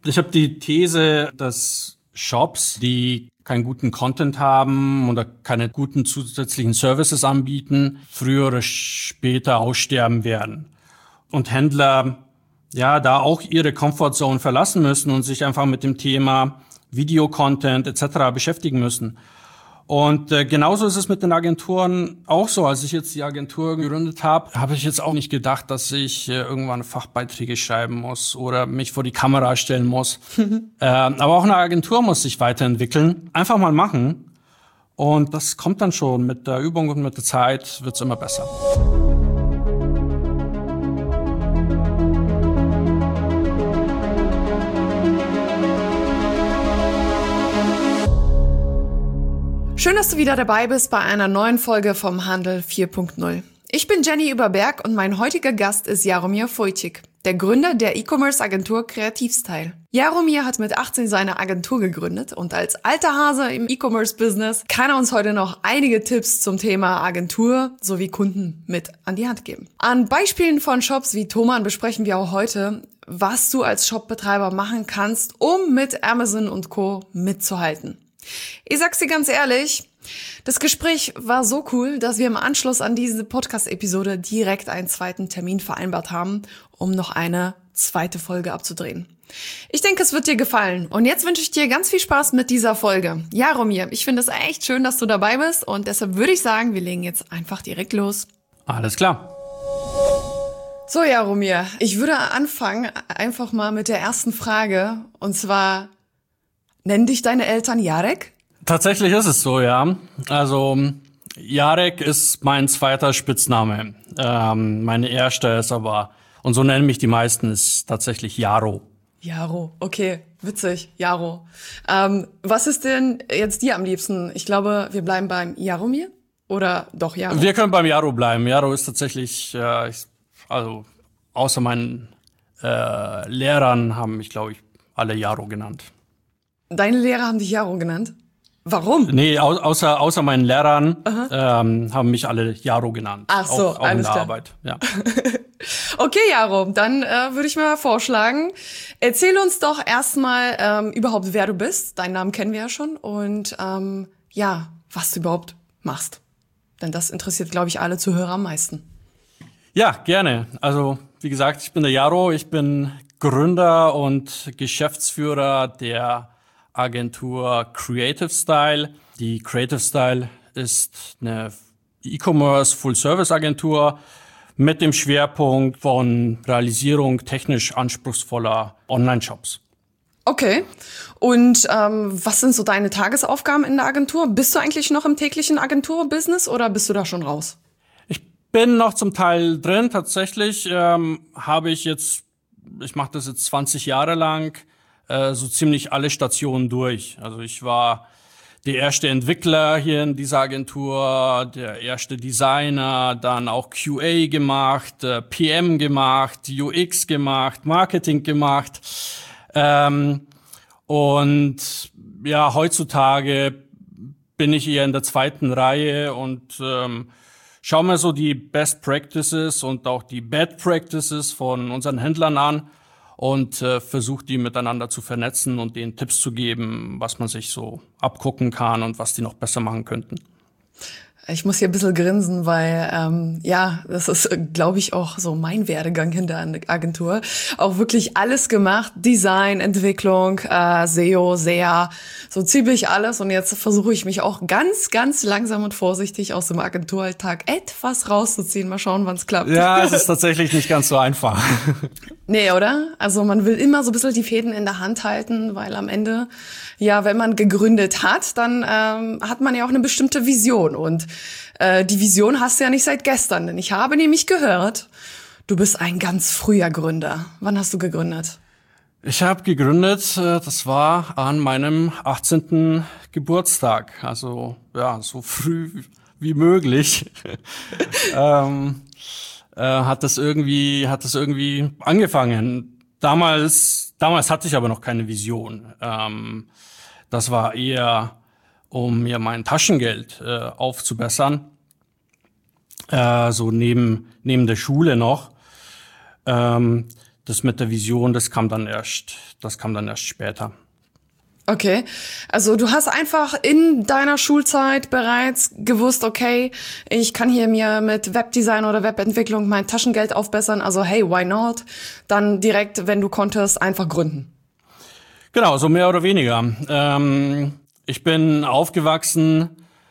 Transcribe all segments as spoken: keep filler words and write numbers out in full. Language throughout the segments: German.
Ich habe die These, dass Shops, die keinen guten Content haben oder keine guten zusätzlichen Services anbieten, früher oder später aussterben werden. Und Händler, ja, da auch ihre Comfortzone verlassen müssen und sich einfach mit dem Thema Video-Content et cetera beschäftigen müssen. Und äh, genauso ist es mit den Agenturen auch so. Als ich jetzt die Agentur gegründet habe, habe ich jetzt auch nicht gedacht, dass ich äh, irgendwann Fachbeiträge schreiben muss oder mich vor die Kamera stellen muss. äh, aber auch eine Agentur muss sich weiterentwickeln. Einfach mal machen. Und das kommt dann schon. Mit der Übung und mit der Zeit wird's immer besser. Schön, dass du wieder dabei bist bei einer neuen Folge vom Handel vier Punkt null. Ich bin Jenny Überberg und mein heutiger Gast ist Jaromir Vojtik, der Gründer der E-Commerce-Agentur Kreativstyle. Jaromir hat mit achtzehn seine Agentur gegründet und als alter Hase im E-Commerce-Business kann er uns heute noch einige Tipps zum Thema Agentur sowie Kunden mit an die Hand geben. An Beispielen von Shops wie Thomann besprechen wir auch heute, was du als Shopbetreiber machen kannst, um mit Amazon und Co. mitzuhalten. Ich sag's dir ganz ehrlich, das Gespräch war so cool, dass wir im Anschluss an diese Podcast-Episode direkt einen zweiten Termin vereinbart haben, um noch eine zweite Folge abzudrehen. Ich denke, es wird dir gefallen. Und jetzt wünsche ich dir ganz viel Spaß mit dieser Folge. Jaromir, ich finde es echt schön, dass du dabei bist und deshalb würde ich sagen, wir legen jetzt einfach direkt los. Alles klar. So, Jaromir, ich würde anfangen einfach mal mit der ersten Frage und zwar: Nennen dich deine Eltern Jarek? Tatsächlich ist es so, ja. Also Jarek ist mein zweiter Spitzname. Ähm, meine erste ist aber, und so nennen mich die meisten, ist tatsächlich Jaro. Jaro, okay, witzig, Jaro. Ähm, was ist denn jetzt dir am liebsten? Ich glaube, wir bleiben beim Jaromir oder doch Jaro? Wir können beim Jaro bleiben. Jaro ist tatsächlich, äh, ich, also außer meinen äh, Lehrern haben mich, glaube ich, alle Jaro genannt. Deine Lehrer haben dich Jaro genannt? Warum? Nee, au- außer, außer meinen Lehrern ähm, haben mich alle Jaro genannt. Ach so, auch, auch alles in der klar. Arbeit. Ja. Okay, Jaro, dann äh, würde ich mal vorschlagen, erzähl uns doch erstmal ähm, überhaupt, wer du bist. Deinen Namen kennen wir ja schon. Und ähm, ja, was du überhaupt machst. Denn das interessiert, glaube ich, alle Zuhörer am meisten. Ja, gerne. Also, wie gesagt, ich bin der Jaro. Ich bin Gründer und Geschäftsführer der Agentur Kreativstyle. Die Kreativstyle ist eine E-Commerce Full-Service-Agentur mit dem Schwerpunkt von Realisierung technisch anspruchsvoller Online-Shops. Okay. Und ähm, was sind so deine Tagesaufgaben in der Agentur? Bist du eigentlich noch im täglichen Agenturbusiness oder bist du da schon raus? Ich bin noch zum Teil drin. Tatsächlich ähm, habe ich jetzt, ich mache das jetzt zwanzig Jahre lang, äh, so ziemlich alle Stationen durch. Also ich war der erste Entwickler hier in dieser Agentur, der erste Designer, dann auch Q A gemacht, äh, P M gemacht, U X gemacht, Marketing gemacht. Ähm, und ja, heutzutage bin ich eher in der zweiten Reihe und ähm, schaue mir so die Best Practices und auch die Bad Practices von unseren Händlern an und äh, versuche die miteinander zu vernetzen und denen Tipps zu geben, was man sich so abgucken kann und was die noch besser machen könnten. Ich muss hier ein bisschen grinsen, weil ähm, ja, das ist, glaube ich, auch so mein Werdegang in der Agentur. Auch wirklich alles gemacht, Design, Entwicklung, äh, S E O, S E A, so ziemlich alles. Und jetzt versuche ich mich auch ganz, ganz langsam und vorsichtig aus dem Agenturalltag etwas rauszuziehen. Mal schauen, wann es klappt. Ja, es ist tatsächlich nicht ganz so einfach. Nee, oder? Also man will immer so ein bisschen die Fäden in der Hand halten, weil am Ende, ja, wenn man gegründet hat, dann ähm, hat man ja auch eine bestimmte Vision. Und äh, die Vision hast du ja nicht seit gestern. Denn ich habe nämlich gehört, du bist ein ganz früher Gründer. Wann hast du gegründet? Ich habe gegründet, äh, das war an meinem achtzehnten Geburtstag. Also ja, so früh wie möglich. ähm, äh, hat das irgendwie, hat das irgendwie angefangen. Damals, damals hatte ich aber noch keine Vision. Ähm, das war eher, um mir mein Taschengeld äh, aufzubessern, äh, so neben neben der Schule noch. Ähm, das mit der Vision, das kam dann erst, das kam dann erst später. Okay, also du hast einfach in deiner Schulzeit bereits gewusst, okay, ich kann hier mir mit Webdesign oder Webentwicklung mein Taschengeld aufbessern, also hey, why not? Dann direkt, wenn du konntest, einfach gründen. Genau, so mehr oder weniger. Ähm, ich bin aufgewachsen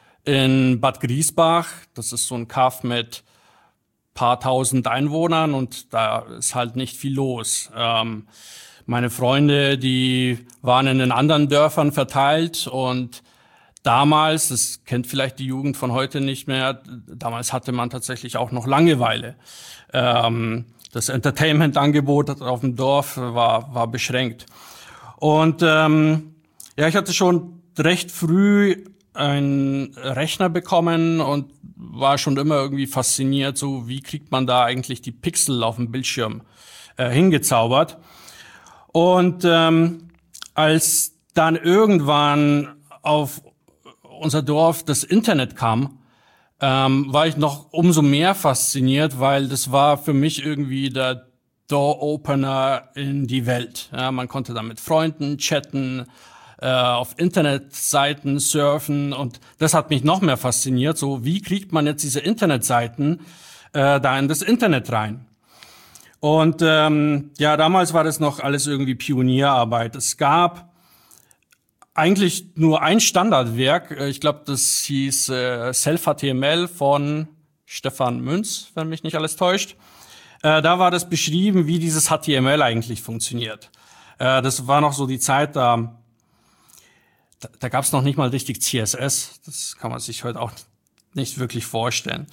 in Bad Griesbach, das ist so ein Kaff mit paar tausend Einwohnern und da ist halt nicht viel los. Ähm, Meine Freunde, die waren in den anderen Dörfern verteilt und damals, das kennt vielleicht die Jugend von heute nicht mehr, damals hatte man tatsächlich auch noch Langeweile. Ähm, das Entertainment-Angebot auf dem Dorf war, war beschränkt. Und ähm, ja, ich hatte schon recht früh einen Rechner bekommen und war schon immer irgendwie fasziniert, so wie kriegt man da eigentlich die Pixel auf dem Bildschirm äh, hingezaubert. Und ähm, als dann irgendwann auf unser Dorf das Internet kam, ähm, war ich noch umso mehr fasziniert, weil das war für mich irgendwie der Door-Opener in die Welt. Ja, man konnte da mit Freunden chatten, äh, auf Internetseiten surfen und das hat mich noch mehr fasziniert. So, wie kriegt man jetzt diese Internetseiten äh, da in das Internet rein? Und ähm, ja, damals war das noch alles irgendwie Pionierarbeit. Es gab eigentlich nur ein Standardwerk. Ich glaube, das hieß äh, Self-H T M L von Stefan Münz, wenn mich nicht alles täuscht. Äh, da war das beschrieben, wie dieses H T M L eigentlich funktioniert. Äh, das war noch so die Zeit, da, da, da gab es noch nicht mal richtig C S S. Das kann man sich heute auch nicht wirklich vorstellen.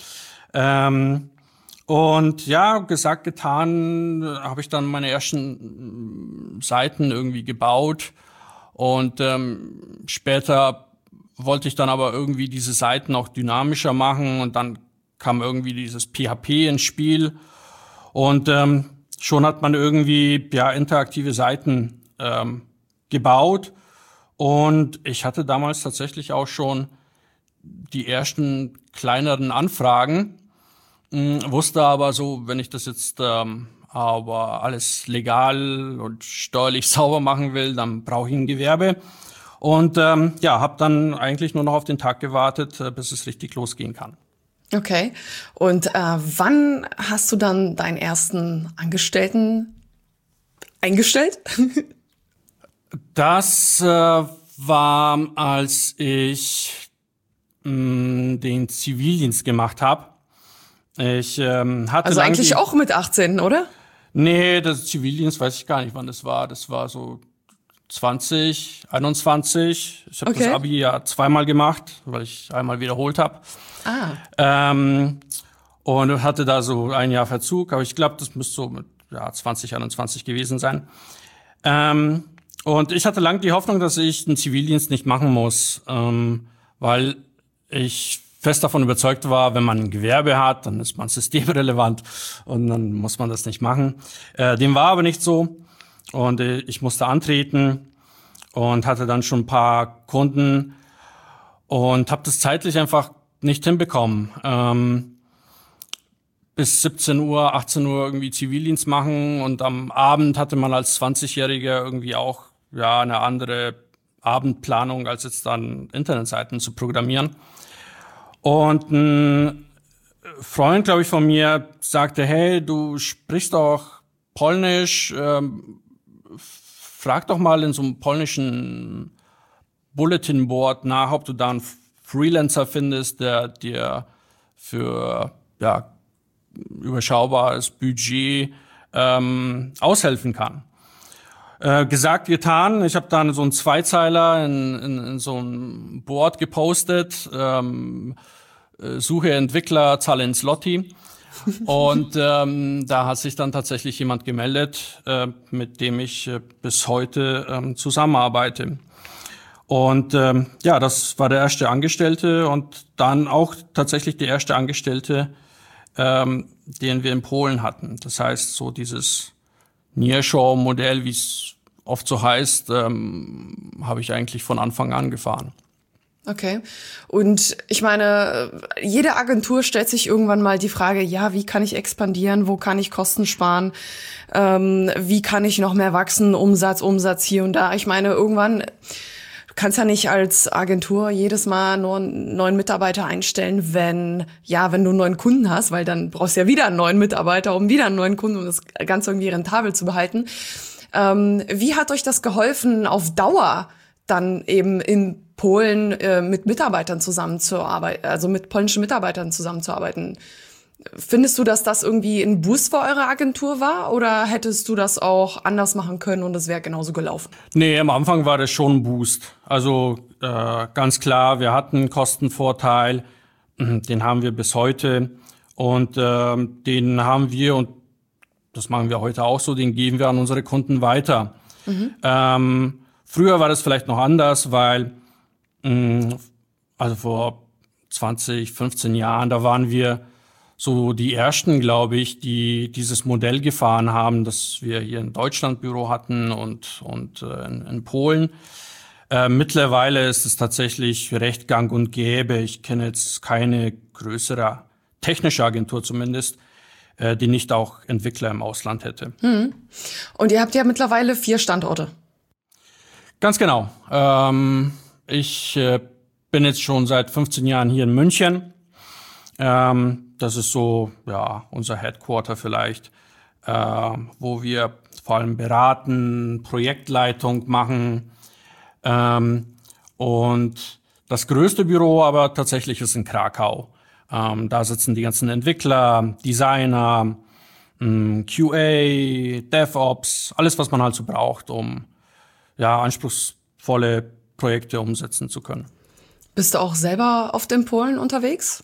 Ähm, Und ja, gesagt, getan, habe ich dann meine ersten Seiten irgendwie gebaut. Und ähm, später wollte ich dann aber irgendwie diese Seiten auch dynamischer machen. Und dann kam irgendwie dieses P H P ins Spiel. Und ähm, schon hat man irgendwie ja interaktive Seiten ähm, gebaut. Und ich hatte damals tatsächlich auch schon die ersten kleineren Anfragen. Wusste aber so, wenn ich das jetzt ähm, aber alles legal und steuerlich sauber machen will, dann brauche ich ein Gewerbe. Und ähm, ja, habe dann eigentlich nur noch auf den Tag gewartet, äh, bis es richtig losgehen kann. Okay. Und äh, wann hast du dann deinen ersten Angestellten eingestellt? Das äh, war, als ich mh, den Zivildienst gemacht habe. Ich ähm, hatte also eigentlich auch mit achtzehn, oder? Nee, das Zivildienst weiß ich gar nicht, wann das war. Das war so zwanzig, einundzwanzig. Ich habe okay. das Abi ja zweimal gemacht, weil ich einmal wiederholt habe. Ah. Ähm, und hatte da so ein Jahr Verzug, aber ich glaube, das müsste so mit ja, zwanzig, einundzwanzig gewesen sein. Ähm, und ich hatte lange die Hoffnung, dass ich den Zivildienst nicht machen muss, ähm, weil ich fest davon überzeugt war, wenn man ein Gewerbe hat, dann ist man systemrelevant und dann muss man das nicht machen. Äh, dem war aber nicht so und äh, ich musste antreten und hatte dann schon ein paar Kunden und habe das zeitlich einfach nicht hinbekommen. Ähm, bis siebzehn Uhr, achtzehn Uhr irgendwie Zivildienst machen und am Abend hatte man als zwanzigjähriger irgendwie auch ja eine andere Abendplanung, als jetzt dann Internetseiten zu programmieren. Und ein Freund, glaube ich, von mir sagte, hey, du sprichst doch Polnisch, ähm, frag doch mal in so einem polnischen Bulletin Board nach, ob du da einen Freelancer findest, der dir für ja überschaubares Budget ähm, aushelfen kann. Äh, gesagt, getan. Ich habe dann so einen Zweizeiler in, in, in so ein Board gepostet, ähm, äh, suche Entwickler, zahle in Zloty. Und ähm, da hat sich dann tatsächlich jemand gemeldet, äh, mit dem ich äh, bis heute ähm, zusammenarbeite. Und ähm, ja, das war der erste Angestellte und dann auch tatsächlich der erste Angestellte, ähm, den wir in Polen hatten. Das heißt, so dieses Nearshore-Modell, wie es oft so heißt, ähm, habe ich eigentlich von Anfang an gefahren. Okay. Und ich meine, jede Agentur stellt sich irgendwann mal die Frage, ja, wie kann ich expandieren, wo kann ich Kosten sparen, ähm, wie kann ich noch mehr wachsen, Umsatz, Umsatz hier und da. Ich meine, irgendwann, du kannst ja nicht als Agentur jedes Mal nur einen neuen Mitarbeiter einstellen, wenn, ja, wenn du einen neuen Kunden hast, weil dann brauchst du ja wieder einen neuen Mitarbeiter, um wieder einen neuen Kunden, um das Ganze irgendwie rentabel zu behalten. Ähm, wie hat euch das geholfen, auf Dauer dann eben in Polen äh, mit Mitarbeitern zusammenzuarbeiten, also mit polnischen Mitarbeitern zusammenzuarbeiten? Findest du, dass das irgendwie ein Boost für eure Agentur war oder hättest du das auch anders machen können und es wäre genauso gelaufen? Nee, am Anfang war das schon ein Boost. Also äh, ganz klar, wir hatten einen Kostenvorteil, den haben wir bis heute und äh, den haben wir, und das machen wir heute auch so, den geben wir an unsere Kunden weiter. Mhm. Ähm, früher war das vielleicht noch anders, weil also vor zwanzig, fünfzehn Jahren, da waren wir so die Ersten, glaube ich, die dieses Modell gefahren haben, dass wir hier ein Deutschlandbüro hatten und, und äh, in, in Polen. Äh, mittlerweile ist es tatsächlich recht gang und gäbe. Ich kenne jetzt keine größere technische Agentur zumindest, äh, die nicht auch Entwickler im Ausland hätte. Hm. Und ihr habt ja mittlerweile vier Standorte. Ganz genau. Ähm, Ich äh, bin jetzt schon seit fünfzehn Jahren hier in München. Ähm, das ist so, ja, unser Headquarter vielleicht, äh, wo wir vor allem beraten, Projektleitung machen. Ähm, und das größte Büro aber tatsächlich ist in Krakau. Ähm, da sitzen die ganzen Entwickler, Designer, mh, Q A, DevOps, alles, was man halt so braucht, um ja anspruchsvolle Projekte umsetzen zu können. Bist du auch selber oft in Polen unterwegs?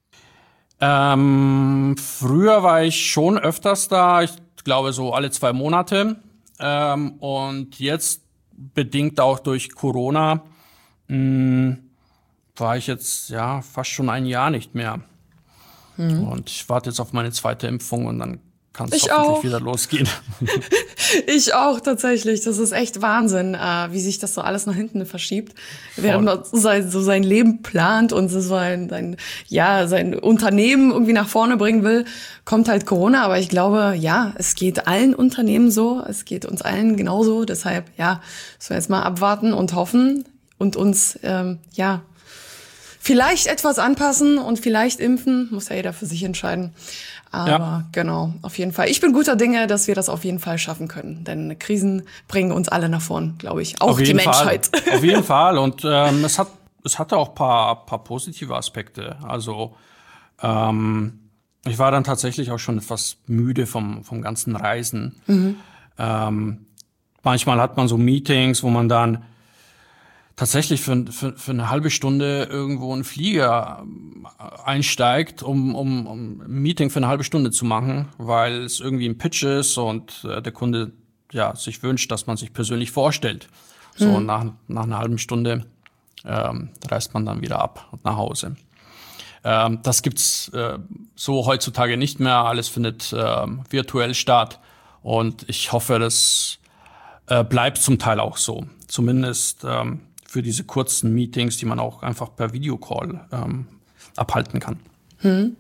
Ähm, früher war ich schon öfters da, ich glaube so alle zwei Monate. Ähm, und jetzt, bedingt auch durch Corona, mh, war ich jetzt ja fast schon ein Jahr nicht mehr. Mhm. Und ich warte jetzt auf meine zweite Impfung und dann kann es hoffentlich auch. wieder losgehen. Ich auch tatsächlich. Das ist echt Wahnsinn, äh, wie sich das so alles nach hinten verschiebt. Während man so sein, so sein Leben plant und so sein, sein, ja, sein Unternehmen irgendwie nach vorne bringen will, kommt halt Corona. Aber ich glaube, ja, es geht allen Unternehmen so. Es geht uns allen genauso. Deshalb, ja, müssen wir jetzt mal abwarten und hoffen und uns, ähm, ja, vielleicht etwas anpassen und vielleicht impfen. Muss ja jeder für sich entscheiden. Aber ja. Genau, auf jeden Fall. Ich bin guter Dinge, dass wir das auf jeden Fall schaffen können. Denn Krisen bringen uns alle nach vorn, glaube ich. Auch die Menschheit. Fall. Auf jeden Fall. Und ähm, es hat es hatte auch paar paar positive Aspekte. Also ähm, ich war dann tatsächlich auch schon etwas müde vom vom ganzen Reisen. Mhm. Ähm, manchmal hat man so Meetings, wo man dann tatsächlich für, für, für eine halbe Stunde irgendwo einen Flieger einsteigt, um, um, um ein Meeting für eine halbe Stunde zu machen, weil es irgendwie ein Pitch ist und äh, der Kunde ja sich wünscht, dass man sich persönlich vorstellt. So, hm. und nach, nach einer halben Stunde ähm, reist man dann wieder ab und nach Hause. Ähm, das gibt's äh, so heutzutage nicht mehr. Alles findet ähm, virtuell statt und ich hoffe, das äh, bleibt zum Teil auch so. Zumindest ähm, für diese kurzen Meetings, die man auch einfach per Videocall ähm, abhalten kann. Hm.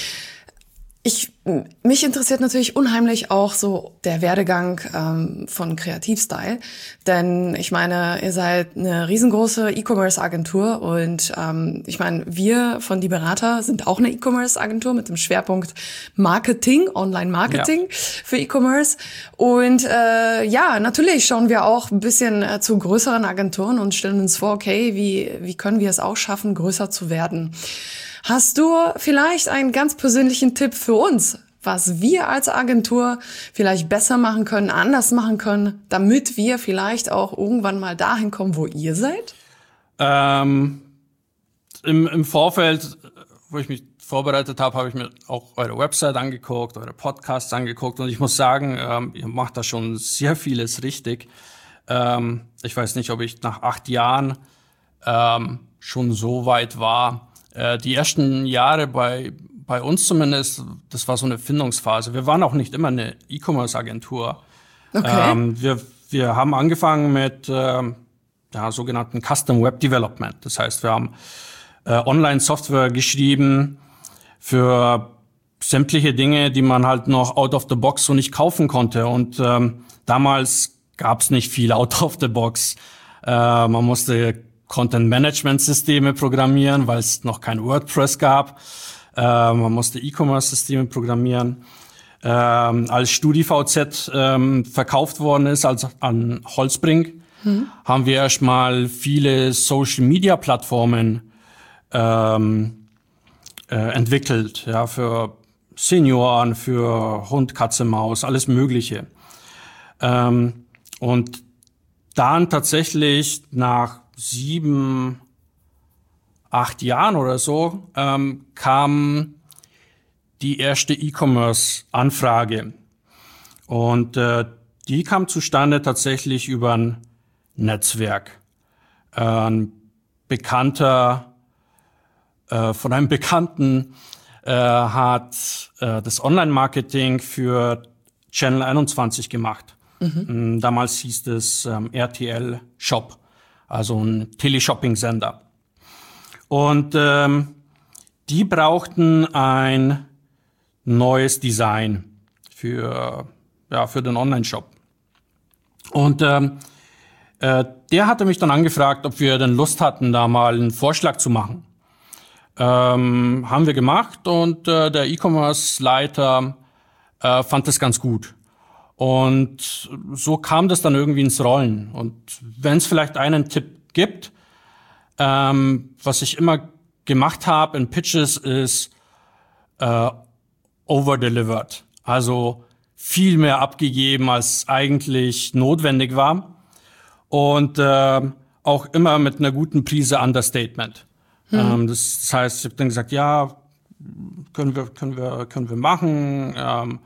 Ich, mich interessiert natürlich unheimlich auch so der Werdegang ähm, von Kreativstyle, denn ich meine, ihr seid eine riesengroße E-Commerce-Agentur und ähm, ich meine, wir von Die Berater sind auch eine E-Commerce-Agentur mit dem Schwerpunkt Marketing, Online-Marketing ja. für E-Commerce und äh, ja, natürlich schauen wir auch ein bisschen äh, zu größeren Agenturen und stellen uns vor, okay, wie wie können wir es auch schaffen, größer zu werden? Hast du vielleicht einen ganz persönlichen Tipp für uns, was wir als Agentur vielleicht besser machen können, anders machen können, damit wir vielleicht auch irgendwann mal dahin kommen, wo ihr seid? Ähm, im, im Vorfeld, wo ich mich vorbereitet habe, habe ich mir auch eure Website angeguckt, eure Podcasts angeguckt und ich muss sagen, ähm, ihr macht da schon sehr vieles richtig. Ähm, ich weiß nicht, ob ich nach acht Jahren ähm, schon so weit war. Die ersten Jahre bei bei uns zumindest, das war so eine Findungsphase. Wir waren auch nicht immer eine E-Commerce-Agentur. Okay. Ähm, wir wir haben angefangen mit ähm, ja, sogenannten Custom Web Development. Das heißt, wir haben äh, Online-Software geschrieben für sämtliche Dinge, die man halt noch out of the box so nicht kaufen konnte. Und ähm, damals gab es nicht viel out of the box. Äh, man musste Content-Management-Systeme programmieren, weil es noch kein WordPress gab. Äh, man musste E-Commerce-Systeme programmieren. Ähm, als StudiVZ ähm, verkauft worden ist, also an Holzbrink, hm. haben wir erstmal viele Social-Media-Plattformen ähm, äh, entwickelt, ja, für Senioren, für Hund, Katze, Maus, alles Mögliche. Ähm, und dann tatsächlich nach sieben, acht Jahren oder so ähm, kam die erste E-Commerce-Anfrage. Und äh, die kam zustande tatsächlich über ein Netzwerk. Äh, ein Bekannter äh, von einem Bekannten äh, hat äh, das Online-Marketing für Channel einundzwanzig gemacht. Mhm. Damals hieß es ähm, R T L Shop, also ein Teleshopping-Sender. Und ähm, die brauchten ein neues Design für, ja, für den Online-Shop. Und ähm, äh, der hatte mich dann angefragt, ob wir denn Lust hatten, da mal einen Vorschlag zu machen. Ähm, haben wir gemacht und äh, der E-Commerce-Leiter äh, fand das ganz gut. Und so kam das dann irgendwie ins Rollen. Und wenn es vielleicht einen Tipp gibt, ähm, was ich immer gemacht habe in Pitches, ist äh, overdelivered. Also viel mehr abgegeben, als eigentlich notwendig war. Und äh, auch immer mit einer guten Prise Understatement. Hm. Ähm, das, das heißt, ich habe dann gesagt, ja, können wir, können wir, können wir machen. Ähm,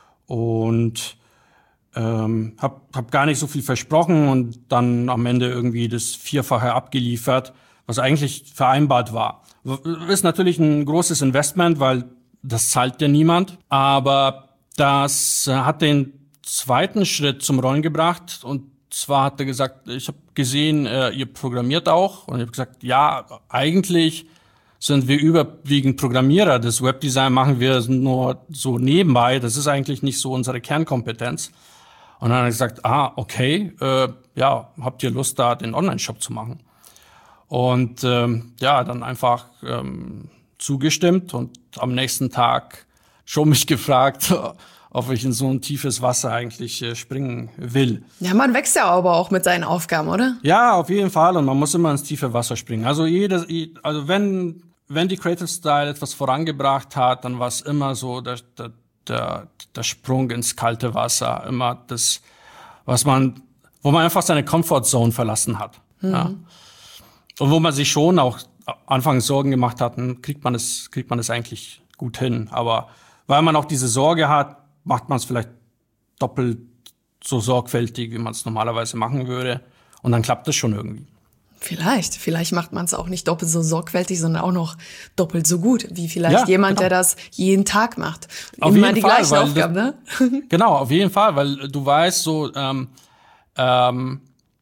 und ähm, hab, hab gar nicht so viel versprochen und dann am Ende irgendwie das Vierfache abgeliefert, was eigentlich vereinbart war. Ist natürlich ein großes Investment, weil das zahlt ja niemand. Aber das hat den zweiten Schritt zum Rollen gebracht. Und zwar hat er gesagt, ich habe gesehen, äh, ihr programmiert auch. Und ich habe gesagt, ja, eigentlich sind wir überwiegend Programmierer. Das Webdesign machen wir nur so nebenbei. Das ist eigentlich nicht so unsere Kernkompetenz. Und dann hat er gesagt, ah, okay, äh, ja, habt ihr Lust, da den Online-Shop zu machen? Und ähm, ja, dann einfach ähm, zugestimmt und am nächsten Tag schon mich gefragt, ob ich in so ein tiefes Wasser eigentlich äh, springen will. Ja, man wächst ja aber auch mit seinen Aufgaben, oder? Ja, auf jeden Fall. Und man muss immer ins tiefe Wasser springen. Also jedes, also wenn wenn die Creative Style etwas vorangebracht hat, dann war es immer so der, der, der, der Sprung ins kalte Wasser. Immer das, was man, wo man einfach seine Comfortzone verlassen hat. Mhm. Ja. Und wo man sich schon auch anfangs Sorgen gemacht hat, kriegt man es, kriegt man es eigentlich gut hin. Aber weil man auch diese Sorge hat, macht man es vielleicht doppelt so sorgfältig, wie man es normalerweise machen würde. Und dann klappt es schon irgendwie. Vielleicht. Vielleicht macht man es auch nicht doppelt so sorgfältig, sondern auch noch doppelt so gut, wie vielleicht ja, jemand, genau. der das jeden Tag macht. Auf Immer jeden die Fall, gleichen weil Aufgaben, das, ne? Genau, auf jeden Fall, weil du weißt, so ähm, ähm,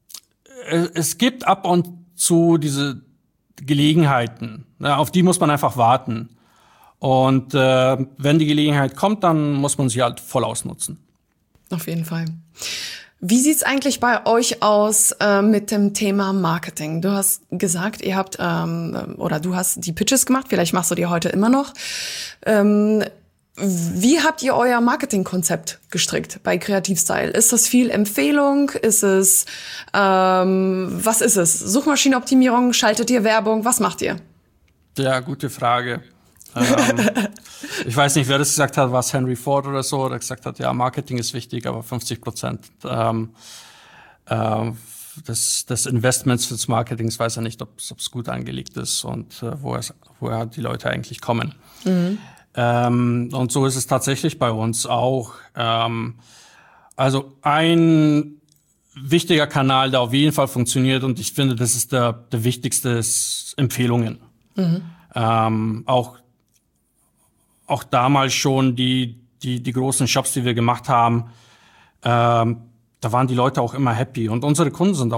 es gibt ab und zu diese Gelegenheiten, ne, auf die muss man einfach warten. Und äh, wenn die Gelegenheit kommt, dann muss man sie halt voll ausnutzen. Auf jeden Fall. Wie sieht's eigentlich bei euch aus äh, mit dem Thema Marketing? Du hast gesagt, ihr habt ähm, oder du hast die Pitches gemacht. Vielleicht machst du die heute immer noch. Ähm, wie habt ihr euer Marketingkonzept gestrickt bei Kreativstyle? Ist das viel Empfehlung? Ist es ähm, was ist es? Suchmaschinenoptimierung? Schaltet ihr Werbung? Was macht ihr? Ja, gute Frage. ähm, ich weiß nicht, wer das gesagt hat, war es Henry Ford oder so, der gesagt hat, ja, Marketing ist wichtig, aber fünfzig Prozent ähm, äh, des, des Investments fürs Marketing weiß er nicht, ob es gut angelegt ist und äh, woher, woher die Leute eigentlich kommen. Mhm. Ähm, und so ist es tatsächlich bei uns auch. Ähm, also ein wichtiger Kanal, der auf jeden Fall funktioniert und ich finde, das ist der, der wichtigste, ist Empfehlungen. Mhm. Ähm, auch Auch damals schon die, die, die großen Shops, die wir gemacht haben, ähm, da waren die Leute auch immer happy. Und unsere Kunden sind auch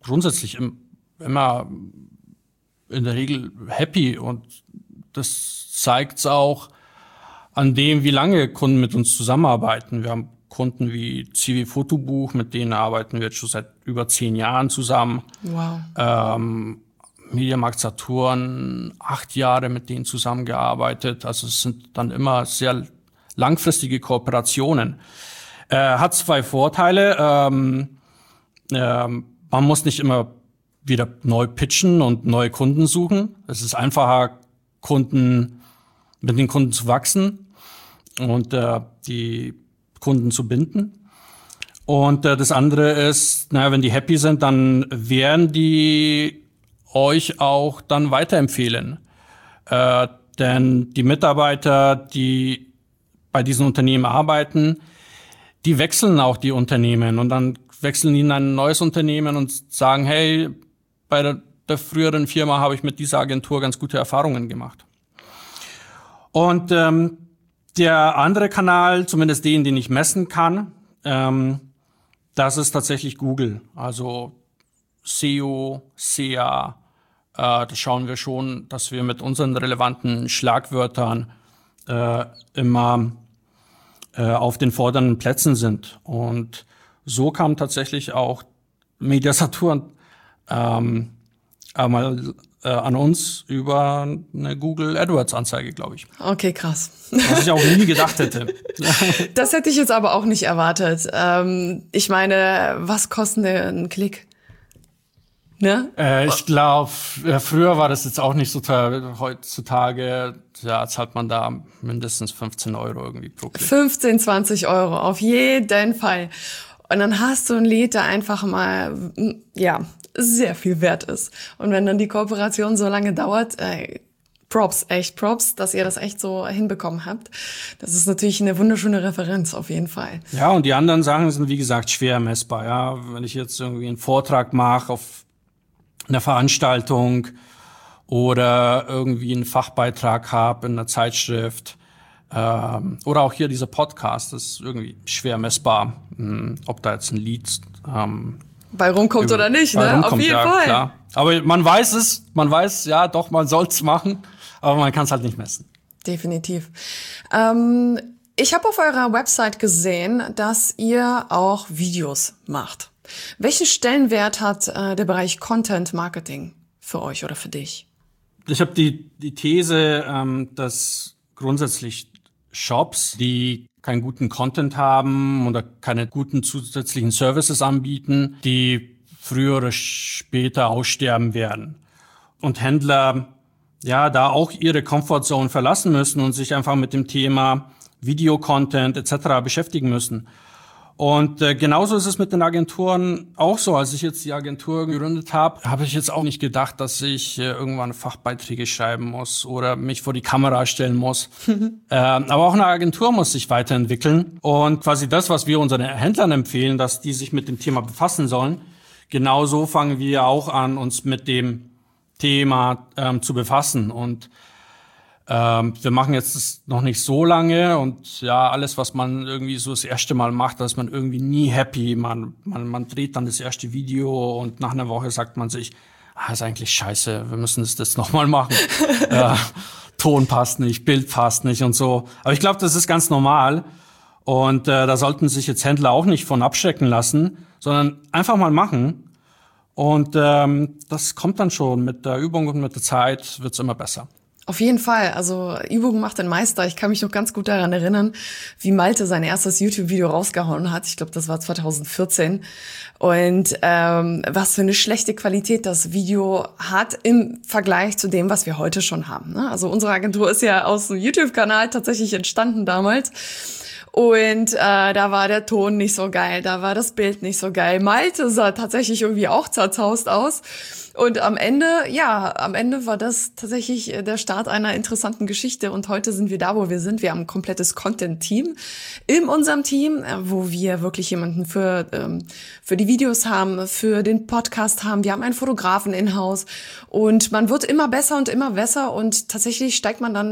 grundsätzlich im, immer in der Regel happy und das zeigt's auch an dem, wie lange Kunden mit uns zusammenarbeiten. Wir haben Kunden wie C W Fotobuch, mit denen arbeiten wir jetzt schon seit über zehn Jahren zusammen. Wow. Ähm, Mediamarkt Saturn, acht Jahre mit denen zusammengearbeitet. Also es sind dann immer sehr langfristige Kooperationen. Äh, hat zwei Vorteile. Ähm, ähm, man muss nicht immer wieder neu pitchen und neue Kunden suchen. Es ist einfacher, Kunden mit den Kunden zu wachsen und äh, die Kunden zu binden. Und äh, das andere ist, naja, wenn die happy sind, dann werden die euch auch dann weiterempfehlen. Äh, denn die Mitarbeiter, die bei diesen Unternehmen arbeiten, die wechseln auch die Unternehmen und dann wechseln die in ein neues Unternehmen und sagen, hey, bei der, der früheren Firma habe ich mit dieser Agentur ganz gute Erfahrungen gemacht. Und ähm, der andere Kanal, zumindest den, den ich messen kann, ähm, das ist tatsächlich Google. Also S E O, S E A, äh, da schauen wir schon, dass wir mit unseren relevanten Schlagwörtern äh, immer äh, auf den vordernden Plätzen sind. Und so kam tatsächlich auch Media Saturn ähm, einmal äh, an uns über eine Google AdWords Anzeige, glaube ich. Okay, krass. Was ich auch nie gedacht hätte. Das hätte ich jetzt aber auch nicht erwartet. Ähm, ich meine, was kostet ein Klick? Ne? Äh, ich glaube, äh, früher war das jetzt auch nicht so teuer. Heutzutage ja, zahlt man da mindestens fünfzehn Euro irgendwie pro Klick. fünfzehn, zwanzig Euro, auf jeden Fall. Und dann hast du ein Lied, der einfach mal, ja, sehr viel wert ist. Und wenn dann die Kooperation so lange dauert, äh, Props, echt Props, dass ihr das echt so hinbekommen habt. Das ist natürlich eine wunderschöne Referenz, auf jeden Fall. Ja, und die anderen Sachen sind, wie gesagt, schwer messbar. Ja, wenn ich jetzt irgendwie einen Vortrag mache auf einer Veranstaltung oder irgendwie einen Fachbeitrag habe in einer Zeitschrift, ähm, oder auch hier dieser Podcast, das ist irgendwie schwer messbar, mh, ob da jetzt ein Lied ähm, bei rumkommt oder nicht, ne? Rumkommt, auf jeden ja, Fall. Klar. Aber man weiß es, man weiß, ja, doch, man soll's machen, aber man kann es halt nicht messen. Definitiv. Ähm, ich habe auf eurer Website gesehen, dass ihr auch Videos macht. Welchen Stellenwert hat äh, der Bereich Content Marketing für euch oder für dich? Ich habe die die These, ähm, dass grundsätzlich Shops, die keinen guten Content haben oder keine guten zusätzlichen Services anbieten, die früher oder später aussterben werden. Und Händler, ja, da auch ihre Comfortzone verlassen müssen und sich einfach mit dem Thema Videocontent et cetera beschäftigen müssen. Und äh, genauso ist es mit den Agenturen auch so. Als ich jetzt die Agentur gegründet habe, habe ich jetzt auch nicht gedacht, dass ich äh, irgendwann Fachbeiträge schreiben muss oder mich vor die Kamera stellen muss. äh, aber auch eine Agentur muss sich weiterentwickeln. Und quasi das, was wir unseren Händlern empfehlen, dass die sich mit dem Thema befassen sollen, genauso fangen wir auch an, uns mit dem Thema ähm, zu befassen. Und Ähm, wir machen jetzt das noch nicht so lange und ja, alles, was man irgendwie so das erste Mal macht, da ist man irgendwie nie happy. Man, man, man dreht dann das erste Video und nach einer Woche sagt man sich, ah, ist eigentlich scheiße, wir müssen das, das nochmal machen. äh, Ton passt nicht, Bild passt nicht und so. Aber ich glaube, das ist ganz normal und äh, da sollten sich jetzt Händler auch nicht von abschrecken lassen, sondern einfach mal machen. Und ähm, das kommt dann schon mit der Übung und mit der Zeit wird's immer besser. Auf jeden Fall. Also Übung macht den Meister. Ich kann mich noch ganz gut daran erinnern, wie Malte sein erstes YouTube-Video rausgehauen hat. Ich glaube, das war zwanzig vierzehn. Und ähm, was für eine schlechte Qualität das Video hat im Vergleich zu dem, was wir heute schon haben. Ne? Also unsere Agentur ist ja aus dem YouTube-Kanal tatsächlich entstanden damals. Und äh, da war der Ton nicht so geil, da war das Bild nicht so geil. Malte sah tatsächlich irgendwie auch zerzaust aus. Und am Ende, ja, am Ende war das tatsächlich der Start einer interessanten Geschichte. Und heute sind wir da, wo wir sind. Wir haben ein komplettes Content-Team in unserem Team, wo wir wirklich jemanden für ähm, für die Videos haben, für den Podcast haben. Wir haben einen Fotografen in-house. Und man wird immer besser und immer besser. Und tatsächlich steigt man dann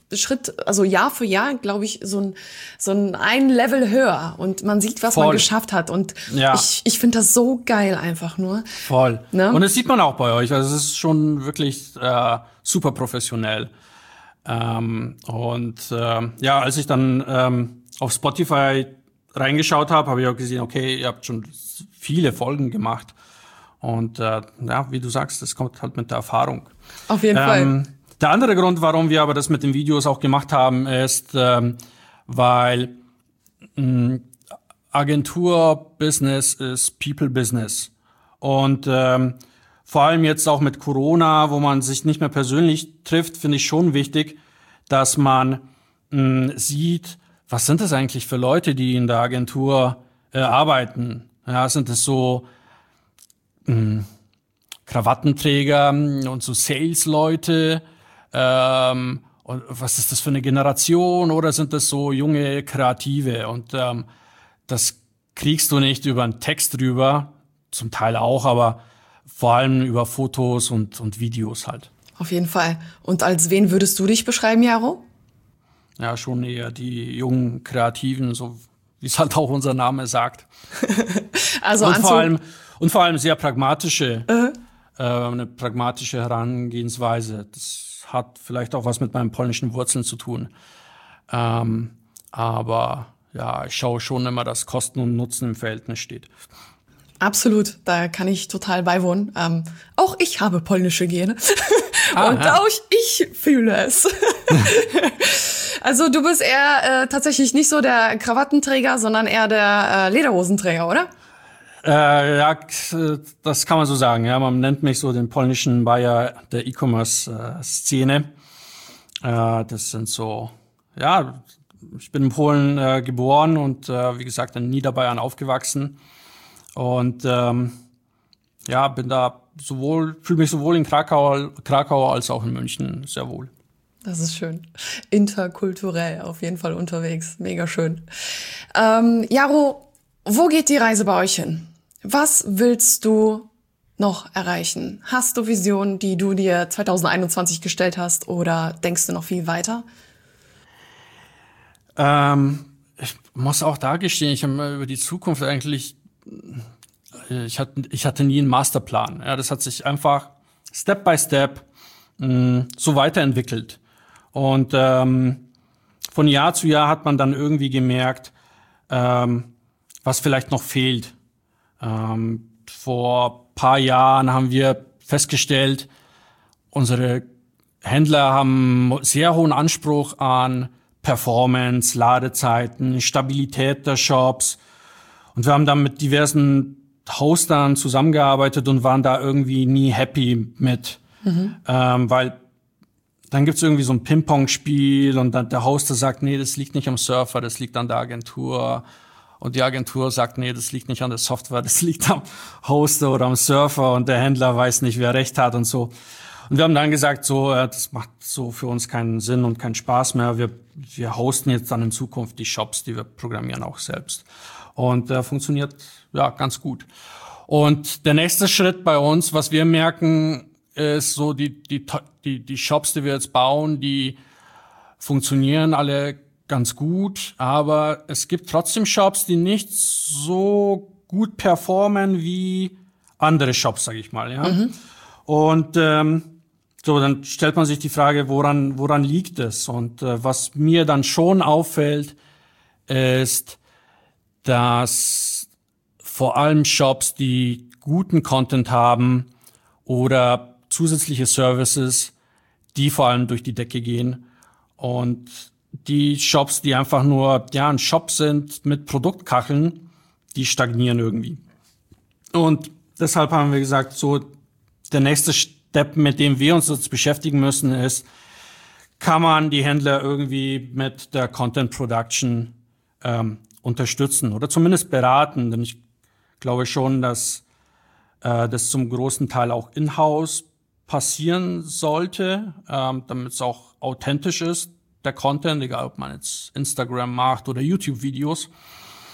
Schritt, also Jahr für Jahr, glaube ich, so ein, so ein, ein Level höher und man sieht, was Voll. man geschafft hat und ja. ich, ich finde das so geil einfach nur. Voll. Ne? Und das sieht man auch bei euch, also es ist schon wirklich äh, super professionell. Ähm, und ähm, ja, als ich dann ähm, auf Spotify reingeschaut habe, habe ich auch gesehen, okay, ihr habt schon viele Folgen gemacht. Und äh, ja, wie du sagst, das kommt halt mit der Erfahrung. Auf jeden ähm, Fall. Der andere Grund, warum wir aber das mit den Videos auch gemacht haben, ist, ähm, weil mh, Agentur-Business ist People-Business. Und ähm, vor allem jetzt auch mit Corona, wo man sich nicht mehr persönlich trifft, finde ich schon wichtig, dass man mh, sieht, was sind das eigentlich für Leute, die in der Agentur äh, arbeiten. Ja, sind es so mh, Krawattenträger und so Sales-Leute? Ähm, und was ist das für eine Generation? Oder sind das so junge Kreative? Und ähm, das kriegst du nicht über einen Text drüber, zum Teil auch, aber vor allem über Fotos und, und Videos halt. Auf jeden Fall. Und als wen würdest du dich beschreiben, Jaro? Ja, schon eher die jungen Kreativen, so wie es halt auch unser Name sagt. also und, vor allem, und vor allem sehr pragmatische, uh-huh. äh, eine pragmatische Herangehensweise. Das hat vielleicht auch was mit meinen polnischen Wurzeln zu tun. Ähm, aber ja, ich schaue schon immer, dass Kosten und Nutzen im Verhältnis steht. Absolut, da kann ich total beiwohnen. Ähm, auch ich habe polnische Gene ah, und ja. auch ich fühle es. Also du bist eher äh, tatsächlich nicht so der Krawattenträger, sondern eher der äh, Lederhosenträger, oder? Äh, ja, das kann man so sagen. Ja, man nennt mich so den polnischen Bayer der E-Commerce-Szene. Äh, das sind so, ja, ich bin in Polen äh, geboren und äh, wie gesagt in Niederbayern aufgewachsen. Und ähm, ja, bin da sowohl, fühle mich sowohl in Krakau, Krakau als auch in München sehr wohl. Das ist schön. Interkulturell auf jeden Fall unterwegs. Mega schön. Ähm, Jaro, wo geht die Reise bei euch hin? Was willst du noch erreichen? Hast du Visionen, die du dir zwanzig einundzwanzig gestellt hast, oder denkst du noch viel weiter? Ähm, ich muss auch da gestehen, ich habe über die Zukunft eigentlich Ich hatte, ich hatte nie einen Masterplan. Ja, das hat sich einfach Step by Step mh, so weiterentwickelt. Und ähm, von Jahr zu Jahr hat man dann irgendwie gemerkt, ähm, was vielleicht noch fehlt. Ähm, vor paar Jahren haben wir festgestellt, unsere Händler haben sehr hohen Anspruch an Performance, Ladezeiten, Stabilität der Shops. Und wir haben dann mit diversen Hostern zusammengearbeitet und waren da irgendwie nie happy mit. Mhm. Ähm, weil dann gibt's irgendwie so ein Ping-Pong-Spiel und dann der Hoster sagt, nee, das liegt nicht am Surfer, das liegt an der Agentur. Und die Agentur sagt, nee, das liegt nicht an der Software, das liegt am Hoster oder am Surfer und der Händler weiß nicht, wer recht hat und so. Und wir haben dann gesagt, so, äh, das macht so für uns keinen Sinn und keinen Spaß mehr. Wir, wir hosten jetzt dann in Zukunft die Shops, die wir programmieren auch selbst. Und äh, funktioniert ja ganz gut. Und der nächste Schritt bei uns, was wir merken, ist so die die die die Shops, die wir jetzt bauen, die funktionieren alle ganz gut, aber es gibt trotzdem Shops, die nicht so gut performen wie andere Shops, sage ich mal, ja. Mhm. Und ähm, so, dann stellt man sich die Frage, woran woran liegt es? Und äh, was mir dann schon auffällt, ist, dass vor allem Shops, die guten Content haben oder zusätzliche Services, die vor allem durch die Decke gehen. Und die Shops, die einfach nur ja ein Shop sind mit Produktkacheln, die stagnieren irgendwie. Und deshalb haben wir gesagt, so der nächste Step, mit dem wir uns jetzt beschäftigen müssen, ist, kann man die Händler irgendwie mit der Content Production ähm, unterstützen oder zumindest beraten, denn ich glaube schon, dass äh, das zum großen Teil auch in-house passieren sollte, ähm, damit es auch authentisch ist, der Content, egal ob man jetzt Instagram macht oder YouTube-Videos.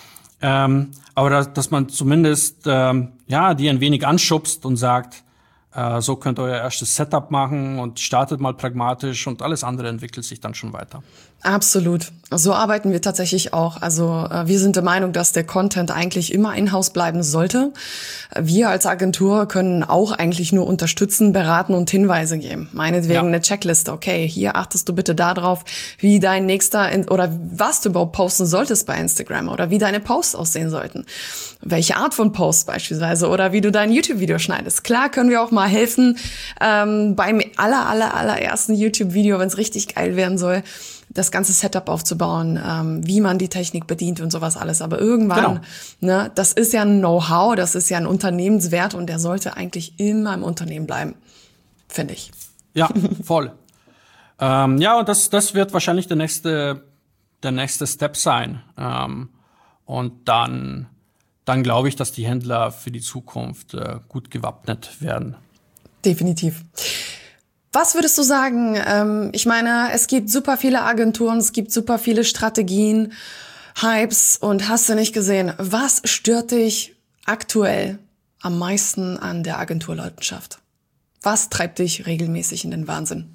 Ähm, aber dass, dass man zumindest ähm, ja die ein wenig anschubst und sagt, Äh, so könnt ihr euer erstes Setup machen und startet mal pragmatisch und alles andere entwickelt sich dann schon weiter. Absolut. So arbeiten wir tatsächlich auch. Also äh, wir sind der Meinung, dass der Content eigentlich immer in-house bleiben sollte. Wir als Agentur können auch eigentlich nur unterstützen, beraten und Hinweise geben. Meinetwegen ja. eine Checkliste. Okay, hier achtest du bitte darauf, wie dein nächster in- oder was du überhaupt posten solltest bei Instagram oder wie deine Posts aussehen sollten. Welche Art von Post beispielsweise oder wie du dein YouTube-Video schneidest. Klar können wir auch mal helfen ähm, beim aller, aller, allerersten YouTube-Video, wenn es richtig geil werden soll, das ganze Setup aufzubauen, ähm, wie man die Technik bedient und sowas alles. Aber irgendwann, genau. ne, das ist ja ein Know-how, das ist ja ein Unternehmenswert und der sollte eigentlich immer im Unternehmen bleiben, finde ich. Ja, voll. ähm, ja, und das, das wird wahrscheinlich der nächste, der nächste Step sein. Ähm, und dann, dann glaube ich, dass die Händler für die Zukunft äh, gut gewappnet werden. Definitiv. Was würdest du sagen? Ähm, ich meine, es gibt super viele Agenturen, es gibt super viele Strategien, Hypes und hast du nicht gesehen. Was stört dich aktuell am meisten an der Agenturleidenschaft? Was treibt dich regelmäßig in den Wahnsinn?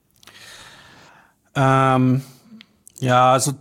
Ähm, ja, also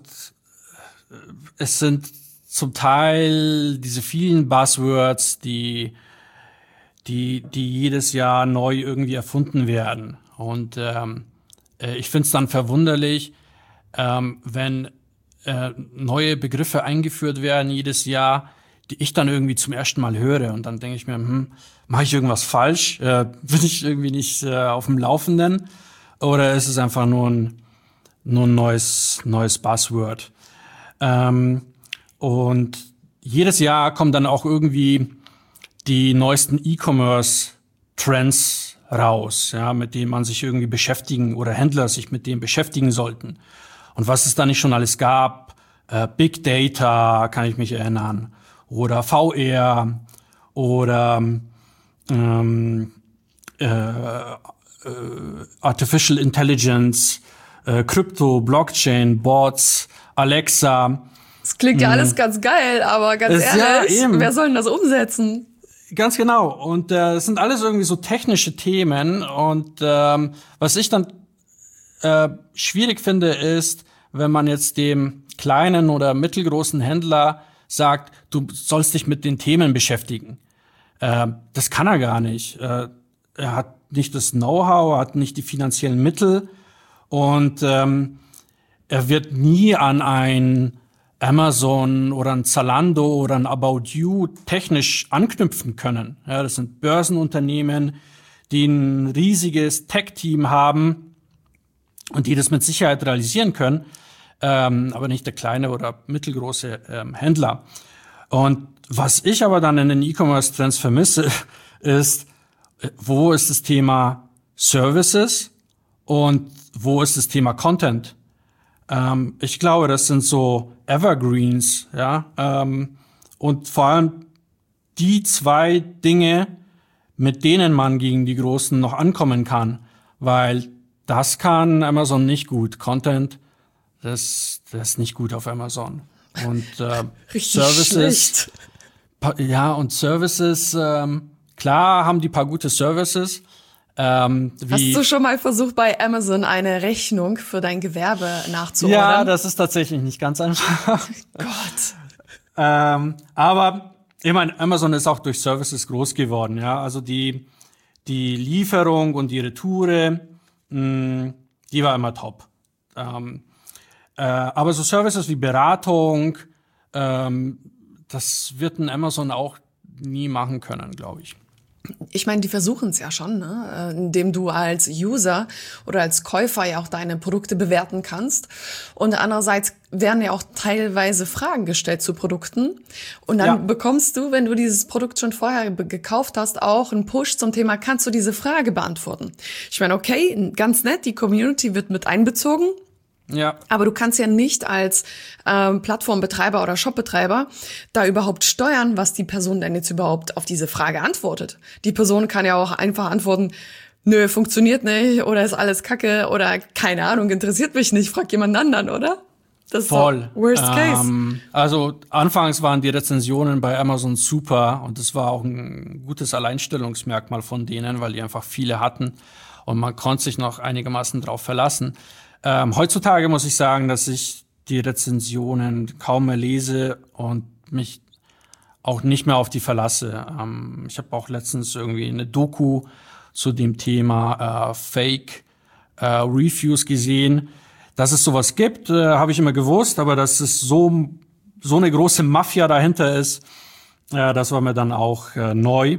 es sind zum Teil diese vielen Buzzwords, die die die jedes Jahr neu irgendwie erfunden werden. Und ähm, ich finde es dann verwunderlich, ähm, wenn äh, neue Begriffe eingeführt werden jedes Jahr, die ich dann irgendwie zum ersten Mal höre. Und dann denke ich mir, hm, mache ich irgendwas falsch? Äh, bin ich irgendwie nicht äh, auf dem Laufenden? Oder ist es einfach nur ein, nur ein neues, neues Buzzword? Ähm, und jedes Jahr kommen dann auch irgendwie die neuesten E-Commerce-Trends raus, ja, mit denen man sich irgendwie beschäftigen oder Händler sich mit denen beschäftigen sollten. Und was es da nicht schon alles gab, äh, Big Data, kann ich mich erinnern, oder V R oder ähm, äh, äh, Artificial Intelligence, äh, Krypto, Blockchain, Bots, Alexa. Das klingt ja alles ganz geil, aber ganz ist ehrlich, ja, wer soll denn das umsetzen? Ganz genau. Und äh, es sind alles irgendwie so technische Themen. Und ähm, was ich dann äh, schwierig finde, ist, wenn man jetzt dem kleinen oder mittelgroßen Händler sagt, du sollst dich mit den Themen beschäftigen. Äh, das kann er gar nicht. Äh, er hat nicht das Know-how, er hat nicht die finanziellen Mittel. Und ähm, er wird nie an ein Amazon oder ein Zalando oder ein About You technisch anknüpfen können. Ja, das sind Börsenunternehmen, die ein riesiges Tech-Team haben und die das mit Sicherheit realisieren können, ähm, aber nicht der kleine oder mittelgroße ähm, Händler. Und was ich aber dann in den E-Commerce-Trends vermisse, ist, wo ist das Thema Services und wo ist das Thema Content? Ähm, ich glaube, das sind so Evergreens, ja, ähm, und vor allem die zwei Dinge, mit denen man gegen die Großen noch ankommen kann, weil das kann Amazon nicht gut. Content, das, das ist nicht gut auf Amazon. Und äh, Services, pa- ja, und Services, ähm, klar haben die paar gute Services. Ähm, wie, Hast du schon mal versucht, bei Amazon eine Rechnung für dein Gewerbe nachzuordern? Ja, das ist tatsächlich nicht ganz einfach. Gott. ähm, aber ich meine, Amazon ist auch durch Services groß geworden. Ja, also die die Lieferung und die Retoure, mh, die war immer top. Ähm, äh, aber so Services wie Beratung, ähm, das wird ein Amazon auch nie machen können, glaube ich. Ich meine, die versuchen es ja schon, ne? Indem du als User oder als Käufer ja auch deine Produkte bewerten kannst. Und andererseits werden ja auch teilweise Fragen gestellt zu Produkten. Und dann ja. bekommst du, wenn du dieses Produkt schon vorher gekauft hast, auch einen Push zum Thema, kannst du diese Frage beantworten? Ich meine, okay, ganz nett, die Community wird mit einbezogen. Ja. Aber du kannst ja nicht als ähm, Plattformbetreiber oder Shopbetreiber da überhaupt steuern, was die Person denn jetzt überhaupt auf diese Frage antwortet. Die Person kann ja auch einfach antworten, nö, funktioniert nicht oder ist alles Kacke oder keine Ahnung, interessiert mich nicht, frag jemand anderen, oder? Das ist voll. Worst Case. Ähm, also anfangs waren die Rezensionen bei Amazon super und das war auch ein gutes Alleinstellungsmerkmal von denen, weil die einfach viele hatten und man konnte sich noch einigermaßen drauf verlassen. Ähm, heutzutage muss ich sagen, dass ich die Rezensionen kaum mehr lese und mich auch nicht mehr auf die verlasse. Ähm, ich habe auch letztens irgendwie eine Doku zu dem Thema äh, Fake äh, Reviews gesehen. Dass es sowas gibt, äh, habe ich immer gewusst, aber dass es so so eine große Mafia dahinter ist, äh, das war mir dann auch äh, neu.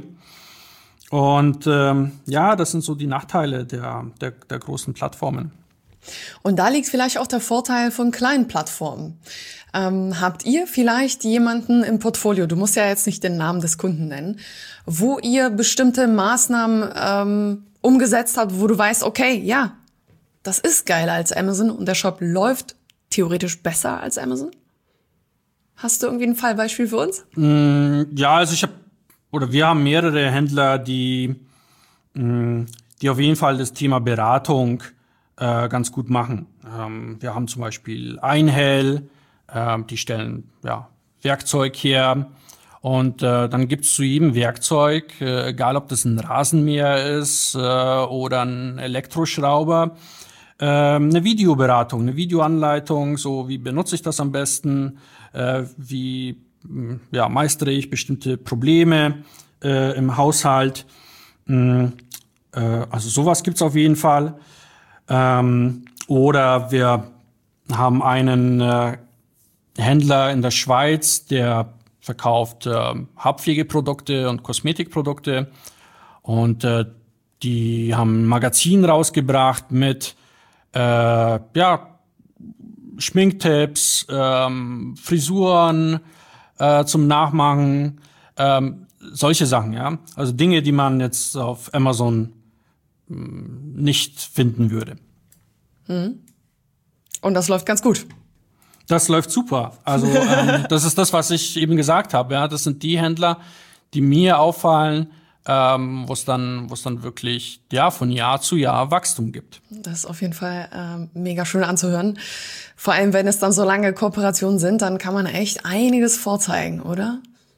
Und ähm, ja, das sind so die Nachteile der der, der großen Plattformen. Und da liegt vielleicht auch der Vorteil von kleinen Plattformen. Ähm, habt ihr vielleicht jemanden im Portfolio, du musst ja jetzt nicht den Namen des Kunden nennen, wo ihr bestimmte Maßnahmen ähm, umgesetzt habt, wo du weißt, okay, ja, das ist geiler als Amazon und der Shop läuft theoretisch besser als Amazon? Hast du irgendwie ein Fallbeispiel für uns? Mm, ja, also ich habe, oder wir haben mehrere Händler, die, mh, die auf jeden Fall das Thema Beratung äh, ganz gut machen. Ähm, wir haben zum Beispiel Einhell, äh, die stellen ja, Werkzeug her. Und äh, dann gibt's zu jedem Werkzeug, äh, egal ob das ein Rasenmäher ist äh, oder ein Elektroschrauber, äh, eine Videoberatung, eine Videoanleitung, so wie benutze ich das am besten, äh, wie mh, ja, meistere ich bestimmte Probleme äh, im Haushalt. Mh, äh, also sowas gibt's auf jeden Fall. Ähm, oder wir haben einen äh, Händler in der Schweiz, der verkauft äh, Haarpflegeprodukte und Kosmetikprodukte. Und äh, die haben ein Magazin rausgebracht mit äh, ja, Schminktipps, ähm, Frisuren äh, zum Nachmachen, ähm, solche Sachen, ja. Also Dinge, die man jetzt auf Amazon mh, nicht finden würde. Mhm. Und das läuft ganz gut. Das läuft super. Also ähm, das ist das, was ich eben gesagt habe. Ja, das sind die Händler, die mir auffallen, ähm, wo es dann, wo es dann wirklich ja von Jahr zu Jahr Wachstum gibt. Das ist auf jeden Fall ähm, mega schön anzuhören. Vor allem, wenn es dann so lange Kooperationen sind, dann kann man echt einiges vorzeigen, oder?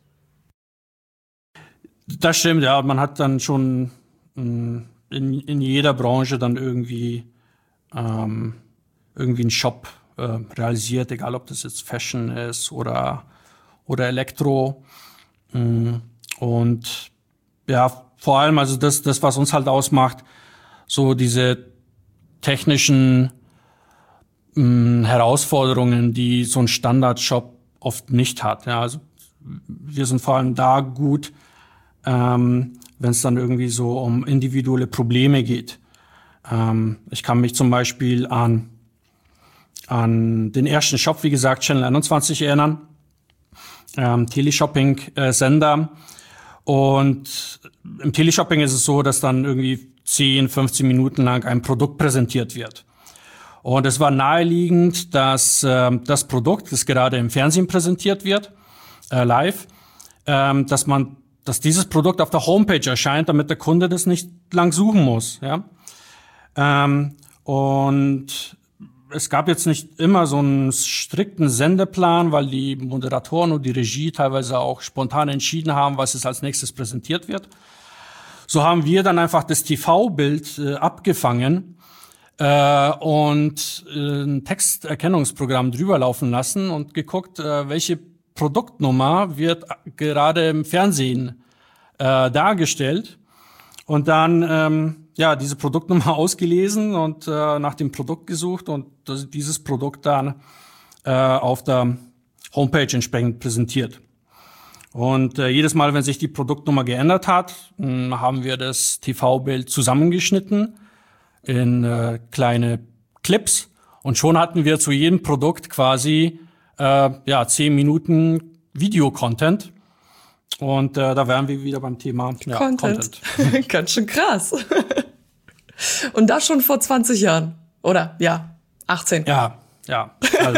Das stimmt, ja. Man hat dann schon mh, in, in jeder Branche dann irgendwie ähm, irgendwie einen Shop äh, realisiert, egal ob das jetzt Fashion ist oder oder Elektro. Mh, und ja, vor allem, also das, das, was uns halt ausmacht, so diese technischen mh, Herausforderungen, die so ein Standard-Shop oft nicht hat. Ja, also wir sind vor allem da gut, ähm, wenn es dann irgendwie so um individuelle Probleme geht. Ähm, ich kann mich zum Beispiel an an den ersten Shop, wie gesagt, Channel einundzwanzig erinnern, ähm, Teleshopping-Sender. Und im Teleshopping ist es so, dass dann irgendwie zehn, fünfzehn Minuten lang ein Produkt präsentiert wird. Und es war naheliegend, dass äh, das Produkt, das gerade im Fernsehen präsentiert wird, äh, live, ähm, dass man, dass dieses Produkt auf der Homepage erscheint, damit der Kunde das nicht lang suchen muss. Ja? Ähm, und es gab jetzt nicht immer so einen strikten Sendeplan, weil die Moderatoren und die Regie teilweise auch spontan entschieden haben, was es als nächstes präsentiert wird. So haben wir dann einfach das T V-Bild äh, abgefangen äh, und äh, ein Texterkennungsprogramm drüber laufen lassen und geguckt, äh, welche Produktnummer wird gerade im Fernsehen äh, dargestellt. Und dann ähm, ja diese Produktnummer ausgelesen und äh, nach dem Produkt gesucht und das, dieses Produkt dann äh, auf der Homepage entsprechend präsentiert. Und äh, jedes Mal, wenn sich die Produktnummer geändert hat, mh, haben wir das T V-Bild zusammengeschnitten in äh, kleine Clips und schon hatten wir zu jedem Produkt quasi äh, ja zehn Minuten Video-Content. Und äh, da wären wir wieder beim Thema ja, Content. Content. Ganz schön krass. Und das schon vor zwanzig Jahren. Oder? Ja, achtzehn. Ja, ja. Also,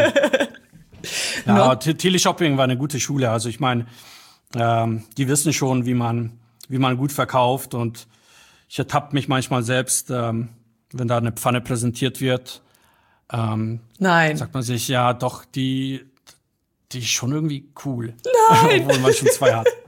ja, T- Teleshopping war eine gute Schule. Also ich meine, ähm, die wissen schon, wie man wie man gut verkauft. Und ich ertappe mich manchmal selbst, ähm, wenn da eine Pfanne präsentiert wird, ähm, Nein. sagt man sich, ja doch, die, die ist schon irgendwie cool. Nein. Obwohl man schon zwei hat.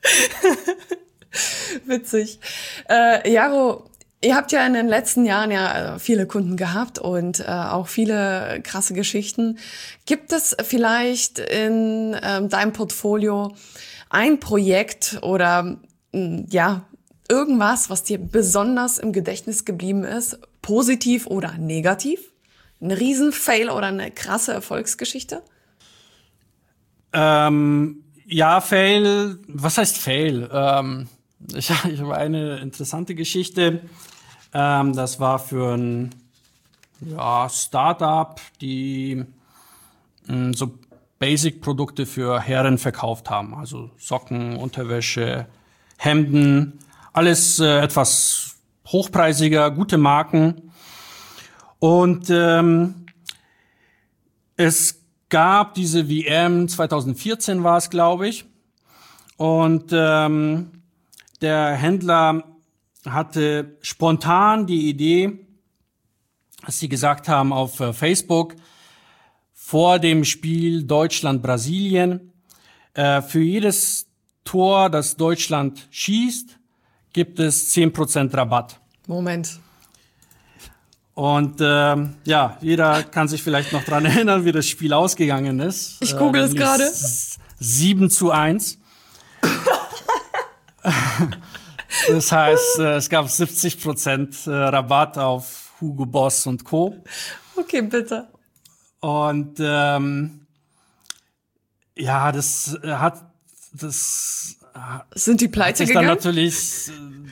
Witzig. Äh, Jaro, ihr habt ja in den letzten Jahren ja viele Kunden gehabt und äh, auch viele krasse Geschichten. Gibt es vielleicht in ähm, deinem Portfolio ein Projekt oder mh, ja irgendwas, was dir besonders im Gedächtnis geblieben ist, positiv oder negativ? Ein Riesen-Fail oder eine krasse Erfolgsgeschichte? Ähm, ja, Fail. Was heißt Fail? Ähm, ich, ich habe eine interessante Geschichte. Ähm, das war für ein ja, Startup, die mh, so Basic-Produkte für Herren verkauft haben. Also Socken, Unterwäsche, Hemden. Alles äh, etwas hochpreisiger, gute Marken. Und ähm, es gab diese W M, zwanzig vierzehn war es, glaube ich. Und ähm, der Händler hatte spontan die Idee, dass sie gesagt haben auf äh, Facebook, vor dem Spiel Deutschland-Brasilien, äh, für jedes Tor, das Deutschland schießt, gibt es zehn Prozent Rabatt. Moment. Und ähm, ja, jeder kann sich vielleicht noch dran erinnern, wie das Spiel ausgegangen ist. Ich google äh, es gerade. sieben zu eins. Das heißt, äh, es gab siebzig Prozent äh, Rabatt auf Hugo Boss und Co. Okay, bitte. Und ähm, ja, das hat das sind die pleite gegangen? Ist dann natürlich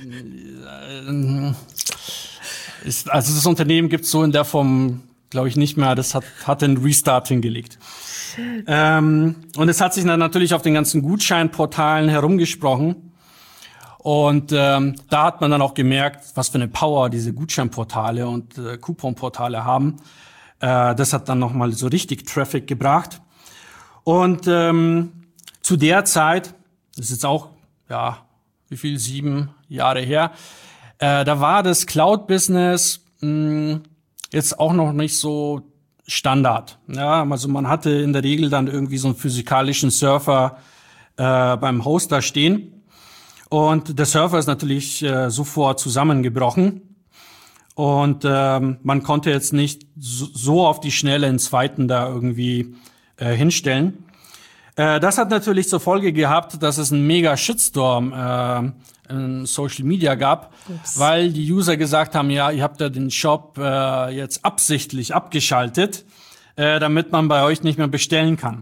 äh, ist, also das Unternehmen gibt's so in der Form, glaube ich, nicht mehr. Das hat hat den Restart hingelegt. Ähm, und es hat sich dann natürlich auf den ganzen Gutscheinportalen herumgesprochen. Und ähm, da hat man dann auch gemerkt, was für eine Power diese Gutscheinportale und äh, Couponportale haben. Äh, das hat dann nochmal so richtig Traffic gebracht. Und ähm, zu der Zeit, das ist jetzt auch, ja, wie viel, sieben Jahre her, äh, da war das Cloud-Business mh, jetzt auch noch nicht so Standard. Ja, also man hatte in der Regel dann irgendwie so einen physikalischen Server äh, beim Hoster stehen. Und der Server ist natürlich äh, sofort zusammengebrochen. Und ähm, man konnte jetzt nicht so, so auf die Schnelle einen zweiten da irgendwie äh, hinstellen. Äh, das hat natürlich zur Folge gehabt, dass es einen mega Shitstorm äh, in Social Media gab, Ups. Weil die User gesagt haben, ja, ihr habt ja den Shop äh, jetzt absichtlich abgeschaltet, äh, damit man bei euch nicht mehr bestellen kann.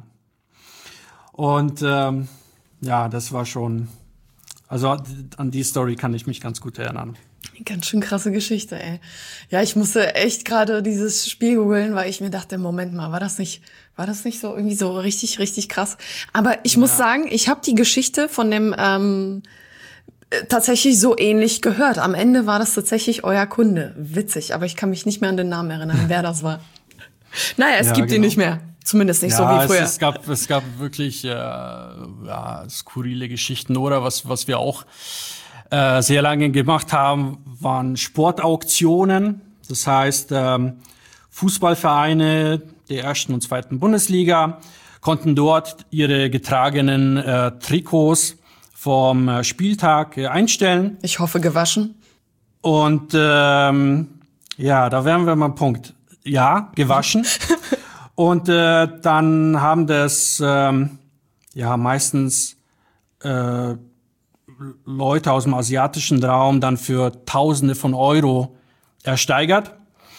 Und ähm, ja, das war schon... Also an die Story kann ich mich ganz gut erinnern. Ganz schön krasse Geschichte, ey. Ja, ich musste echt gerade dieses Spiel googeln, weil ich mir dachte, Moment mal, war das nicht, war das nicht so irgendwie so richtig, richtig krass? Aber ich ja. muss sagen, ich habe die Geschichte von dem ähm, tatsächlich so ähnlich gehört. Am Ende war das tatsächlich euer Kunde. Witzig, aber ich kann mich nicht mehr an den Namen erinnern, wer das war. Naja, es ja, gibt genau. ihn nicht mehr. Zumindest nicht ja, so wie früher. Es, es gab, es gab wirklich äh, ja, skurrile Geschichten. Oder was, was wir auch äh, sehr lange gemacht haben, waren Sportauktionen. Das heißt, ähm, Fußballvereine der ersten und zweiten Bundesliga konnten dort ihre getragenen äh, Trikots vom äh, Spieltag äh, einstellen. Ich hoffe gewaschen. Und ähm, ja, da wären wir mal am Punkt. Ja, gewaschen. Und äh, dann haben das ähm, ja meistens äh, Leute aus dem asiatischen Raum dann für Tausende von Euro ersteigert.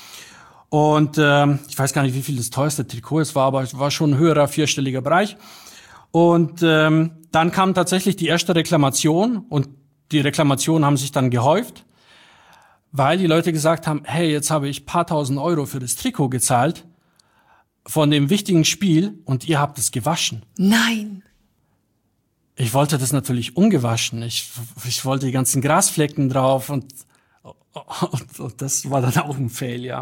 Und äh, ich weiß gar nicht, wie viel das teuerste Trikot es war, aber es war schon ein höherer vierstelliger Bereich. Und ähm, dann kam tatsächlich die erste Reklamation und die Reklamationen haben sich dann gehäuft, weil die Leute gesagt haben, hey, jetzt habe ich paar tausend Euro für das Trikot gezahlt von dem wichtigen Spiel und ihr habt es gewaschen. Nein. Ich wollte das natürlich ungewaschen. Ich, ich wollte die ganzen Grasflecken drauf und, und, und das war dann auch ein Fail, ja.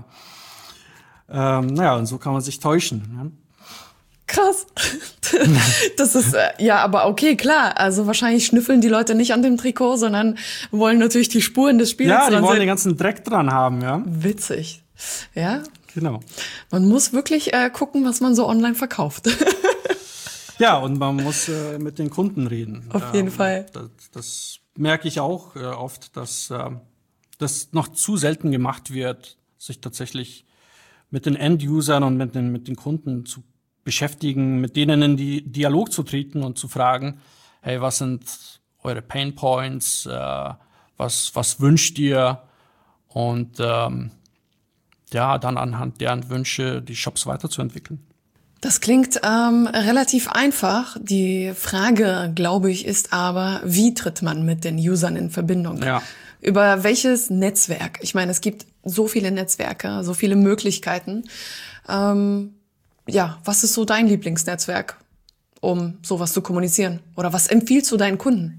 Ähm, naja, und so kann man sich täuschen. Ja. Krass. Das ist, äh, ja, aber okay, klar. Also wahrscheinlich schnüffeln die Leute nicht an dem Trikot, sondern wollen natürlich die Spuren des Spiels. Ja, die wollen den ganzen Dreck dran haben, ja. Witzig. Ja. Genau. Man muss wirklich äh, gucken, was man so online verkauft. Ja, und man muss äh, mit den Kunden reden. Auf jeden ähm, Fall. Das, das merke ich auch äh, oft, dass äh, das noch zu selten gemacht wird, sich tatsächlich mit den End-Usern und mit den, mit den Kunden zu beschäftigen, mit denen in die Dialog zu treten und zu fragen, hey, was sind eure Pain Points, äh, was, was wünscht ihr? Und ähm, ja, dann anhand deren Wünsche die Shops weiterzuentwickeln. Das klingt ähm, relativ einfach. Die Frage, glaube ich, ist aber, wie tritt man mit den Usern in Verbindung? Ja. Über welches Netzwerk? Ich meine, es gibt so viele Netzwerke, so viele Möglichkeiten. Ähm, ja, was ist so dein Lieblingsnetzwerk, um sowas zu kommunizieren? Oder was empfiehlst du deinen Kunden?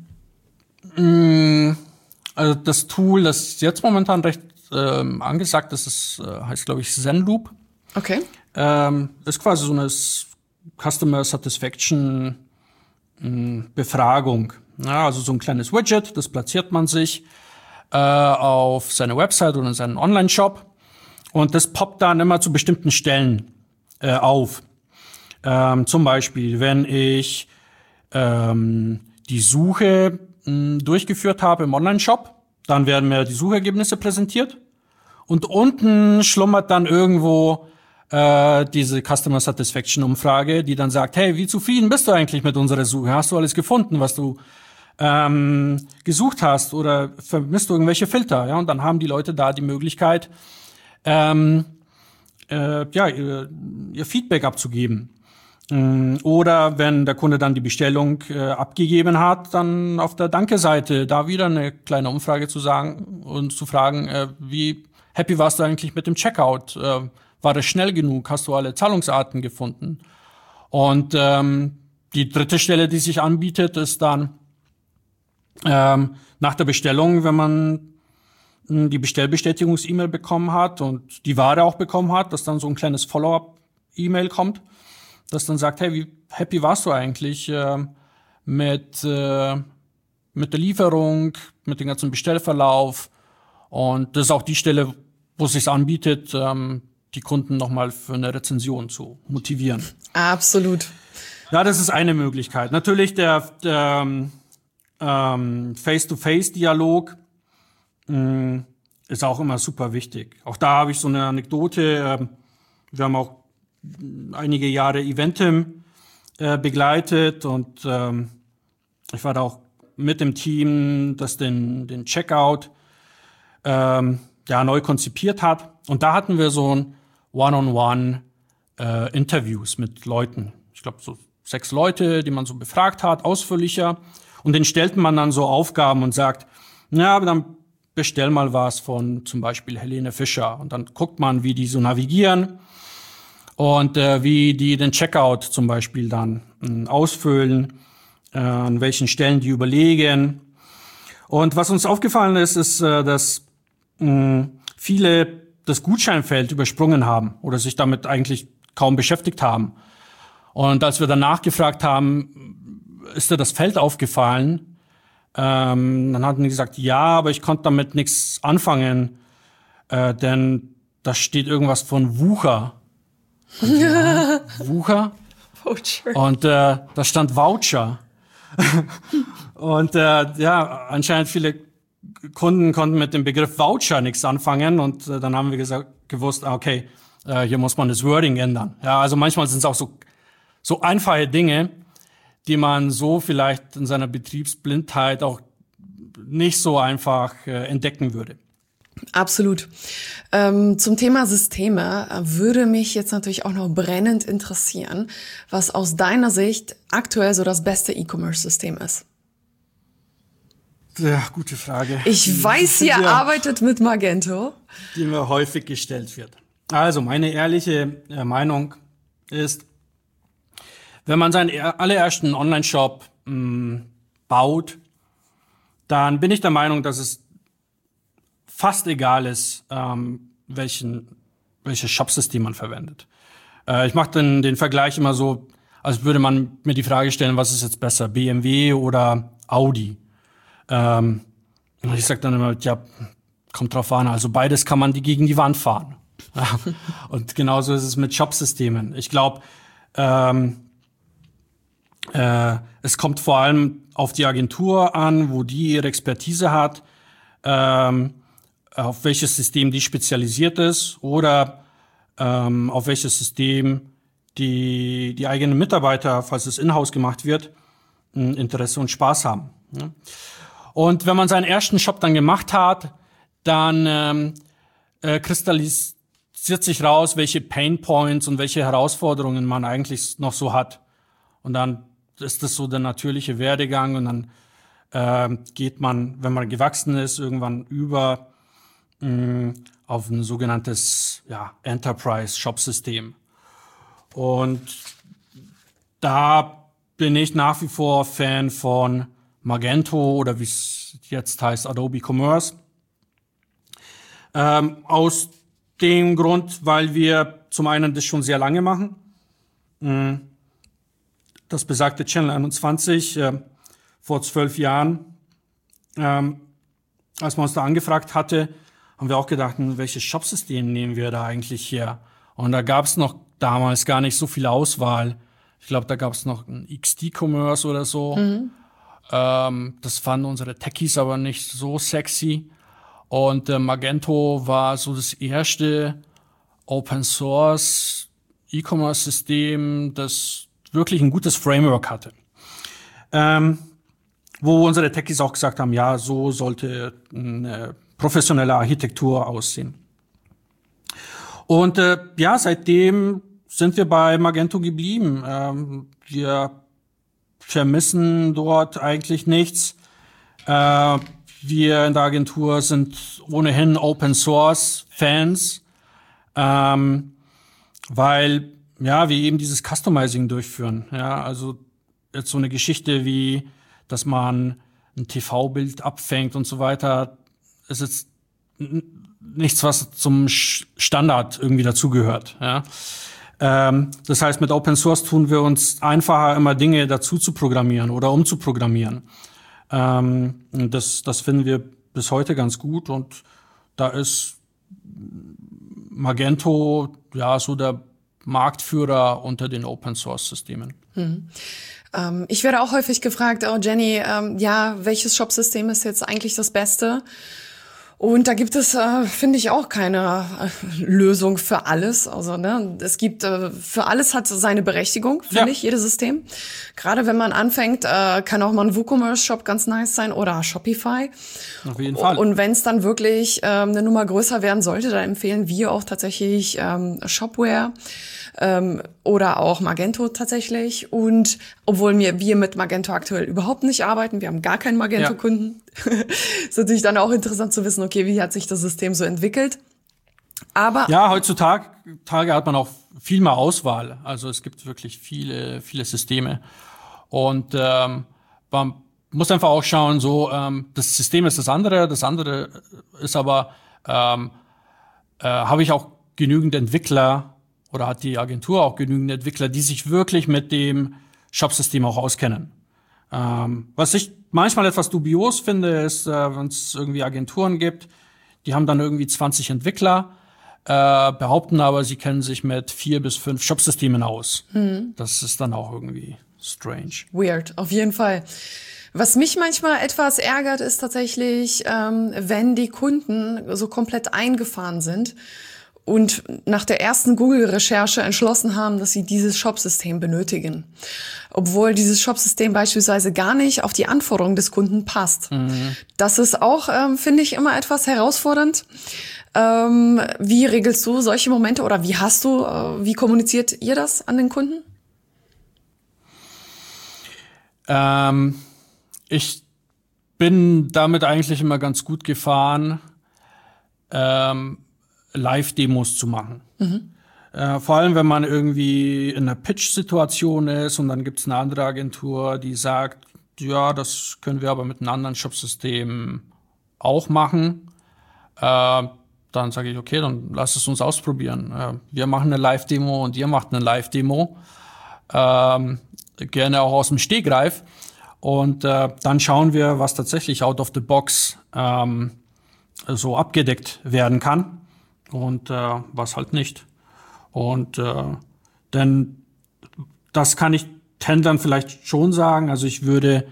Also das Tool, das jetzt momentan recht ähm, angesagt ist, ist äh, heißt, glaube ich, Zenloop. Okay. Ähm, ist quasi so eine Customer Satisfaction mh, Befragung. Ja, also so ein kleines Widget, das platziert man sich äh, auf seine Website oder in seinen Online-Shop. Und das poppt dann immer zu bestimmten Stellen äh, auf. Ähm, zum Beispiel, wenn ich ähm, die Suche mh, durchgeführt habe im Online-Shop, dann werden mir die Suchergebnisse präsentiert. Und unten schlummert dann irgendwo äh, diese Customer Satisfaction Umfrage, die dann sagt, hey, wie zufrieden bist du eigentlich mit unserer Suche? Hast du alles gefunden, was du ähm, gesucht hast? Oder vermisst du irgendwelche Filter? Ja, und dann haben die Leute da die Möglichkeit, ähm, äh, ja, ihr, ihr Feedback abzugeben. Oder wenn der Kunde dann die Bestellung äh, abgegeben hat, dann auf der Danke-Seite da wieder eine kleine Umfrage zu sagen und zu fragen, äh, wie happy warst du eigentlich mit dem Checkout? Äh, war das schnell genug? Hast du alle Zahlungsarten gefunden? Und ähm, die dritte Stelle, die sich anbietet, ist dann ähm, nach der Bestellung, wenn man mh, die Bestellbestätigungs-E-Mail bekommen hat und die Ware auch bekommen hat, dass dann so ein kleines Follow-up-E-Mail kommt, das dann sagt, hey, wie happy warst du eigentlich äh, mit äh, mit der Lieferung, mit dem ganzen Bestellverlauf? Und das ist auch die Stelle, wo es sich anbietet, ähm, die Kunden nochmal für eine Rezension zu motivieren. Absolut. Ja, das ist eine Möglichkeit. Natürlich der, der ähm, Face-to-Face-Dialog mh, ist auch immer super wichtig. Auch da habe ich so eine Anekdote. Äh, wir haben auch einige Jahre Eventim äh, begleitet und ähm, ich war da auch mit dem Team, das den, den Checkout ähm, ja, neu konzipiert hat. Und da hatten wir so ein One-on-One äh, Interviews mit Leuten. Ich glaube, so sechs Leute, die man so befragt hat, ausführlicher. Und denen stellt man dann so Aufgaben und sagt, ja, dann bestell mal was von zum Beispiel Helene Fischer. Und dann guckt man, wie die so navigieren. Und äh, wie die den Checkout zum Beispiel dann äh, ausfüllen, äh, an welchen Stellen die überlegen. Und was uns aufgefallen ist, ist, äh, dass mh, viele das Gutscheinfeld übersprungen haben oder sich damit eigentlich kaum beschäftigt haben. Und als wir dann nachgefragt haben, ist dir das Feld aufgefallen? Ähm, dann hatten die gesagt, ja, aber ich konnte damit nichts anfangen, äh, denn da steht irgendwas von Wucher. Ja, Wucher. Voucher. Und äh, da stand Voucher. Und äh, ja, anscheinend viele Kunden konnten mit dem Begriff Voucher nichts anfangen. Und äh, dann haben wir gesagt, gewusst, okay, äh, hier muss man das Wording ändern. Ja, also manchmal sind es auch so, so einfache Dinge, die man so vielleicht in seiner Betriebsblindheit auch nicht so einfach äh, entdecken würde. Absolut. Ähm, zum Thema Systeme würde mich jetzt natürlich auch noch brennend interessieren, was aus deiner Sicht aktuell so das beste E-Commerce-System ist. Ja, gute Frage. Ich weiß, ihr ja, arbeitet mit Magento. Die mir häufig gestellt wird. Also, meine ehrliche äh, Meinung ist, wenn man seinen allerersten Online-Shop mh, baut, dann bin ich der Meinung, dass es fast egal ist, ähm, welchen, welches Shopsystem man verwendet. Äh, ich mache den, den Vergleich immer so, als würde man mir die Frage stellen, was ist jetzt besser, B M W oder Audi? Ähm, und ich sage dann immer, ja, kommt drauf an, also beides kann man die gegen die Wand fahren. Und genauso ist es mit Shop-Systemen. Ich glaube, ähm, äh, es kommt vor allem auf die Agentur an, wo die ihre Expertise hat, ähm, auf welches System die spezialisiert ist oder ähm, auf welches System die die eigenen Mitarbeiter, falls es in-house gemacht wird, Interesse und Spaß haben. Und wenn man seinen ersten Shop dann gemacht hat, dann ähm, äh, kristallisiert sich raus, welche Pain Points und welche Herausforderungen man eigentlich noch so hat. Und dann ist das so der natürliche Werdegang und dann äh, geht man, wenn man gewachsen ist, irgendwann über mh, auf ein sogenanntes ja, Enterprise-Shop-System. Und da bin ich nach wie vor Fan von Magento oder wie es jetzt heißt, Adobe Commerce. Ähm, aus dem Grund, weil wir zum einen das schon sehr lange machen. Das besagte Channel einundzwanzig äh, vor zwölf Jahren, ähm, als man uns da angefragt hatte, haben wir auch gedacht, welches Shopsystem nehmen wir da eigentlich her? Und da gab es noch damals gar nicht so viel Auswahl. Ich glaube, da gab es noch ein X D-Commerce oder so. Mhm. Ähm, das fanden unsere Techies aber nicht so sexy. Und äh, Magento war so das erste Open-Source E-Commerce-System, das wirklich ein gutes Framework hatte. Ähm, wo unsere Techies auch gesagt haben, ja, so sollte eine professionelle Architektur aussehen. Und äh, ja, seitdem sind wir bei Magento geblieben. Ähm, wir vermissen dort eigentlich nichts. Äh, wir in der Agentur sind ohnehin Open-Source-Fans, ähm, weil ja wir eben dieses Customizing durchführen. Ja, also jetzt so eine Geschichte wie, dass man ein T V-Bild abfängt und so weiter, ist jetzt nichts, was zum Standard irgendwie dazugehört. Ja. Ähm, das heißt, mit Open Source tun wir uns einfacher, immer Dinge dazu zu programmieren oder umzuprogrammieren. Ähm, das, das finden wir bis heute ganz gut und da ist Magento ja so der Marktführer unter den Open Source Systemen. Mhm. Ähm, ich werde auch häufig gefragt, oh Jenny, ähm, ja, welches Shop-System ist jetzt eigentlich das Beste? Und da gibt es, äh, finde ich, auch keine äh, Lösung für alles. Also ne, es gibt äh, für alles hat seine Berechtigung, finde ja. ich, jedes System. Gerade wenn man anfängt, äh, kann auch mal ein WooCommerce-Shop ganz nice sein oder Shopify. Auf jeden Fall. Und wenn es dann wirklich ähm, eine Nummer größer werden sollte, dann empfehlen wir auch tatsächlich ähm, Shopware ähm, oder auch Magento tatsächlich. Und obwohl wir, wir mit Magento aktuell überhaupt nicht arbeiten, wir haben gar keinen Magento-Kunden, ja. ist natürlich dann auch interessant zu wissen, okay, wie hat sich das System so entwickelt? Aber ja, heutzutage Tage hat man auch viel mehr Auswahl. Also es gibt wirklich viele, viele Systeme. Und ähm, man muss einfach auch schauen, so ähm, das System ist das andere, das andere ist aber, ähm, äh, habe ich auch genügend Entwickler oder hat die Agentur auch genügend Entwickler, die sich wirklich mit dem Shop-System auch auskennen. Ähm, was ich manchmal etwas dubios finde, ist, äh, wenn es irgendwie Agenturen gibt, die haben dann irgendwie zwanzig Entwickler, äh, behaupten aber, sie kennen sich mit vier bis fünf Shop-Systemen aus. Hm. Das ist dann auch irgendwie strange. Weird, auf jeden Fall. Was mich manchmal etwas ärgert, ist tatsächlich, ähm, wenn die Kunden so komplett eingefahren sind und nach der ersten Google-Recherche entschlossen haben, dass sie dieses Shop-System benötigen. Obwohl dieses Shop-System beispielsweise gar nicht auf die Anforderungen des Kunden passt. Mhm. Das ist auch, ähm, finde ich, immer etwas herausfordernd. Ähm, wie regelst du solche Momente oder wie hast du, äh, wie kommuniziert ihr das an den Kunden? Ähm, ich bin damit eigentlich immer ganz gut gefahren, ähm, Live-Demos zu machen. Mhm. Äh, vor allem, wenn man irgendwie in einer Pitch-Situation ist und dann gibt's eine andere Agentur, die sagt, ja, das können wir aber mit einem anderen Shop-System auch machen. Äh, dann sage ich, okay, dann lass es uns ausprobieren. Äh, wir machen eine Live-Demo und ihr macht eine Live-Demo. Ähm, gerne auch aus dem Stegreif. Und äh, dann schauen wir, was tatsächlich out of the box ähm, so abgedeckt werden kann. und äh, was halt nicht. Und äh, denn das kann ich Händlern vielleicht schon sagen. Also ich würde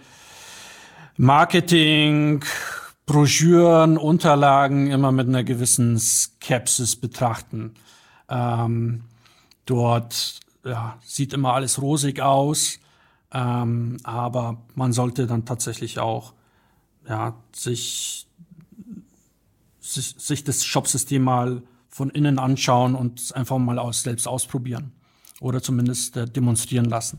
Marketing, Broschüren, Unterlagen immer mit einer gewissen Skepsis betrachten. Ähm, dort ja, sieht immer alles rosig aus, ähm, aber man sollte dann tatsächlich auch ja, sich, sich, sich das Shopsystem mal von innen anschauen und es einfach mal aus, selbst ausprobieren oder zumindest äh, demonstrieren lassen.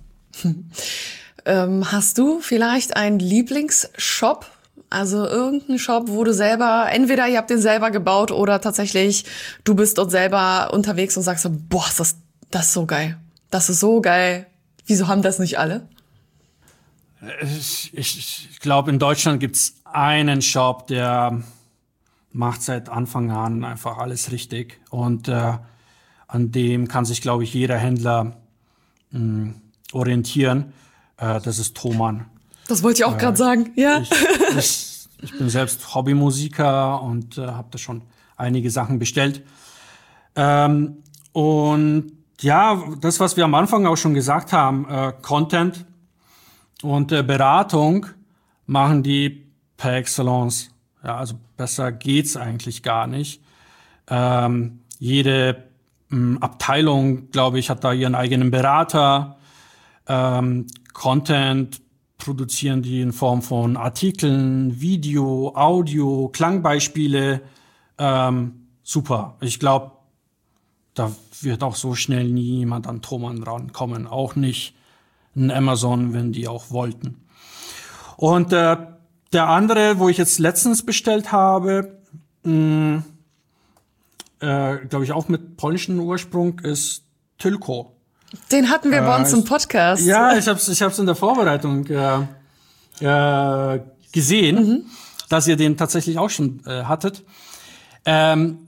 ähm, hast du vielleicht einen Lieblingsshop? Also irgendeinen Shop, wo du selber, entweder ihr habt den selber gebaut oder tatsächlich du bist dort selber unterwegs und sagst so, boah, das, das ist so geil. Das ist so geil. Wieso haben das nicht alle? Ich, ich, ich glaube, in Deutschland gibt's einen Shop, der macht seit Anfang an einfach alles richtig. Und äh, an dem kann sich, glaube ich, jeder Händler mh, orientieren. Äh, das ist Thomann. Das wollte ich auch äh, gerade sagen, ja. Ich, ich, ich bin selbst Hobbymusiker und äh, habe da schon einige Sachen bestellt. Ähm, und ja, das, was wir am Anfang auch schon gesagt haben, äh, Content und äh, Beratung machen die per Excellence. Ja, also besser geht's eigentlich gar nicht. Ähm, jede mh, Abteilung, glaube ich, hat da ihren eigenen Berater. Ähm, Content produzieren die in Form von Artikeln, Video, Audio, Klangbeispiele. Ähm, super. Ich glaube, da wird auch so schnell nie jemand an Thomann rankommen. Auch nicht ein Amazon, wenn die auch wollten. Und äh, der andere, wo ich jetzt letztens bestellt habe, mh, äh, glaube ich auch mit polnischem Ursprung, ist Tylko. Den hatten wir äh, bei uns im Podcast. Ja, ich habe es ich hab's in der Vorbereitung äh, äh, gesehen, mhm. dass ihr den tatsächlich auch schon äh, hattet. Ähm,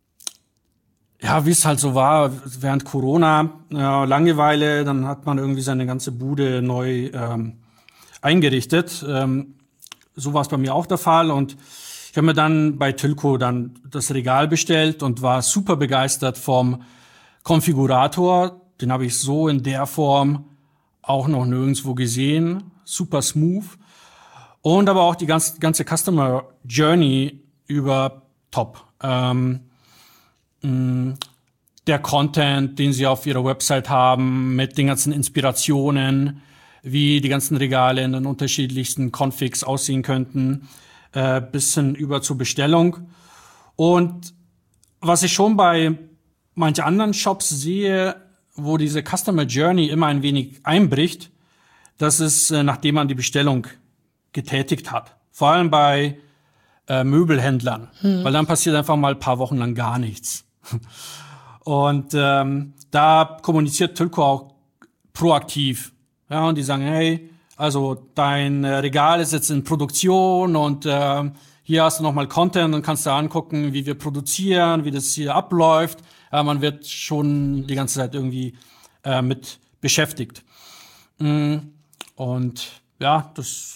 ja, wie es halt so war, während Corona, äh, Langeweile, dann hat man irgendwie seine ganze Bude neu ähm, eingerichtet. Ähm, so war es bei mir auch der Fall. Und ich habe mir dann bei Tylko dann das Regal bestellt und war super begeistert vom Konfigurator. Den habe ich so in der Form auch noch nirgendwo gesehen. Super smooth. Und aber auch die ganze, ganze Customer Journey über top. Ähm, mh, der Content, den sie auf ihrer Website haben, mit den ganzen Inspirationen, wie die ganzen Regale in den unterschiedlichsten Configs aussehen könnten, äh, bis hin über zur Bestellung. Und was ich schon bei manchen anderen Shops sehe, wo diese Customer Journey immer ein wenig einbricht, das ist, äh, nachdem man die Bestellung getätigt hat. Vor allem bei äh, Möbelhändlern, hm. weil dann passiert einfach mal ein paar Wochen lang gar nichts. Und ähm, da kommuniziert Tylko auch proaktiv. Ja, und die sagen, hey, also dein äh, Regal ist jetzt in Produktion und äh, hier hast du nochmal Content und kannst da angucken, wie wir produzieren, wie das hier abläuft. Ja, man wird schon die ganze Zeit irgendwie äh, mit beschäftigt. Mm, und ja, das,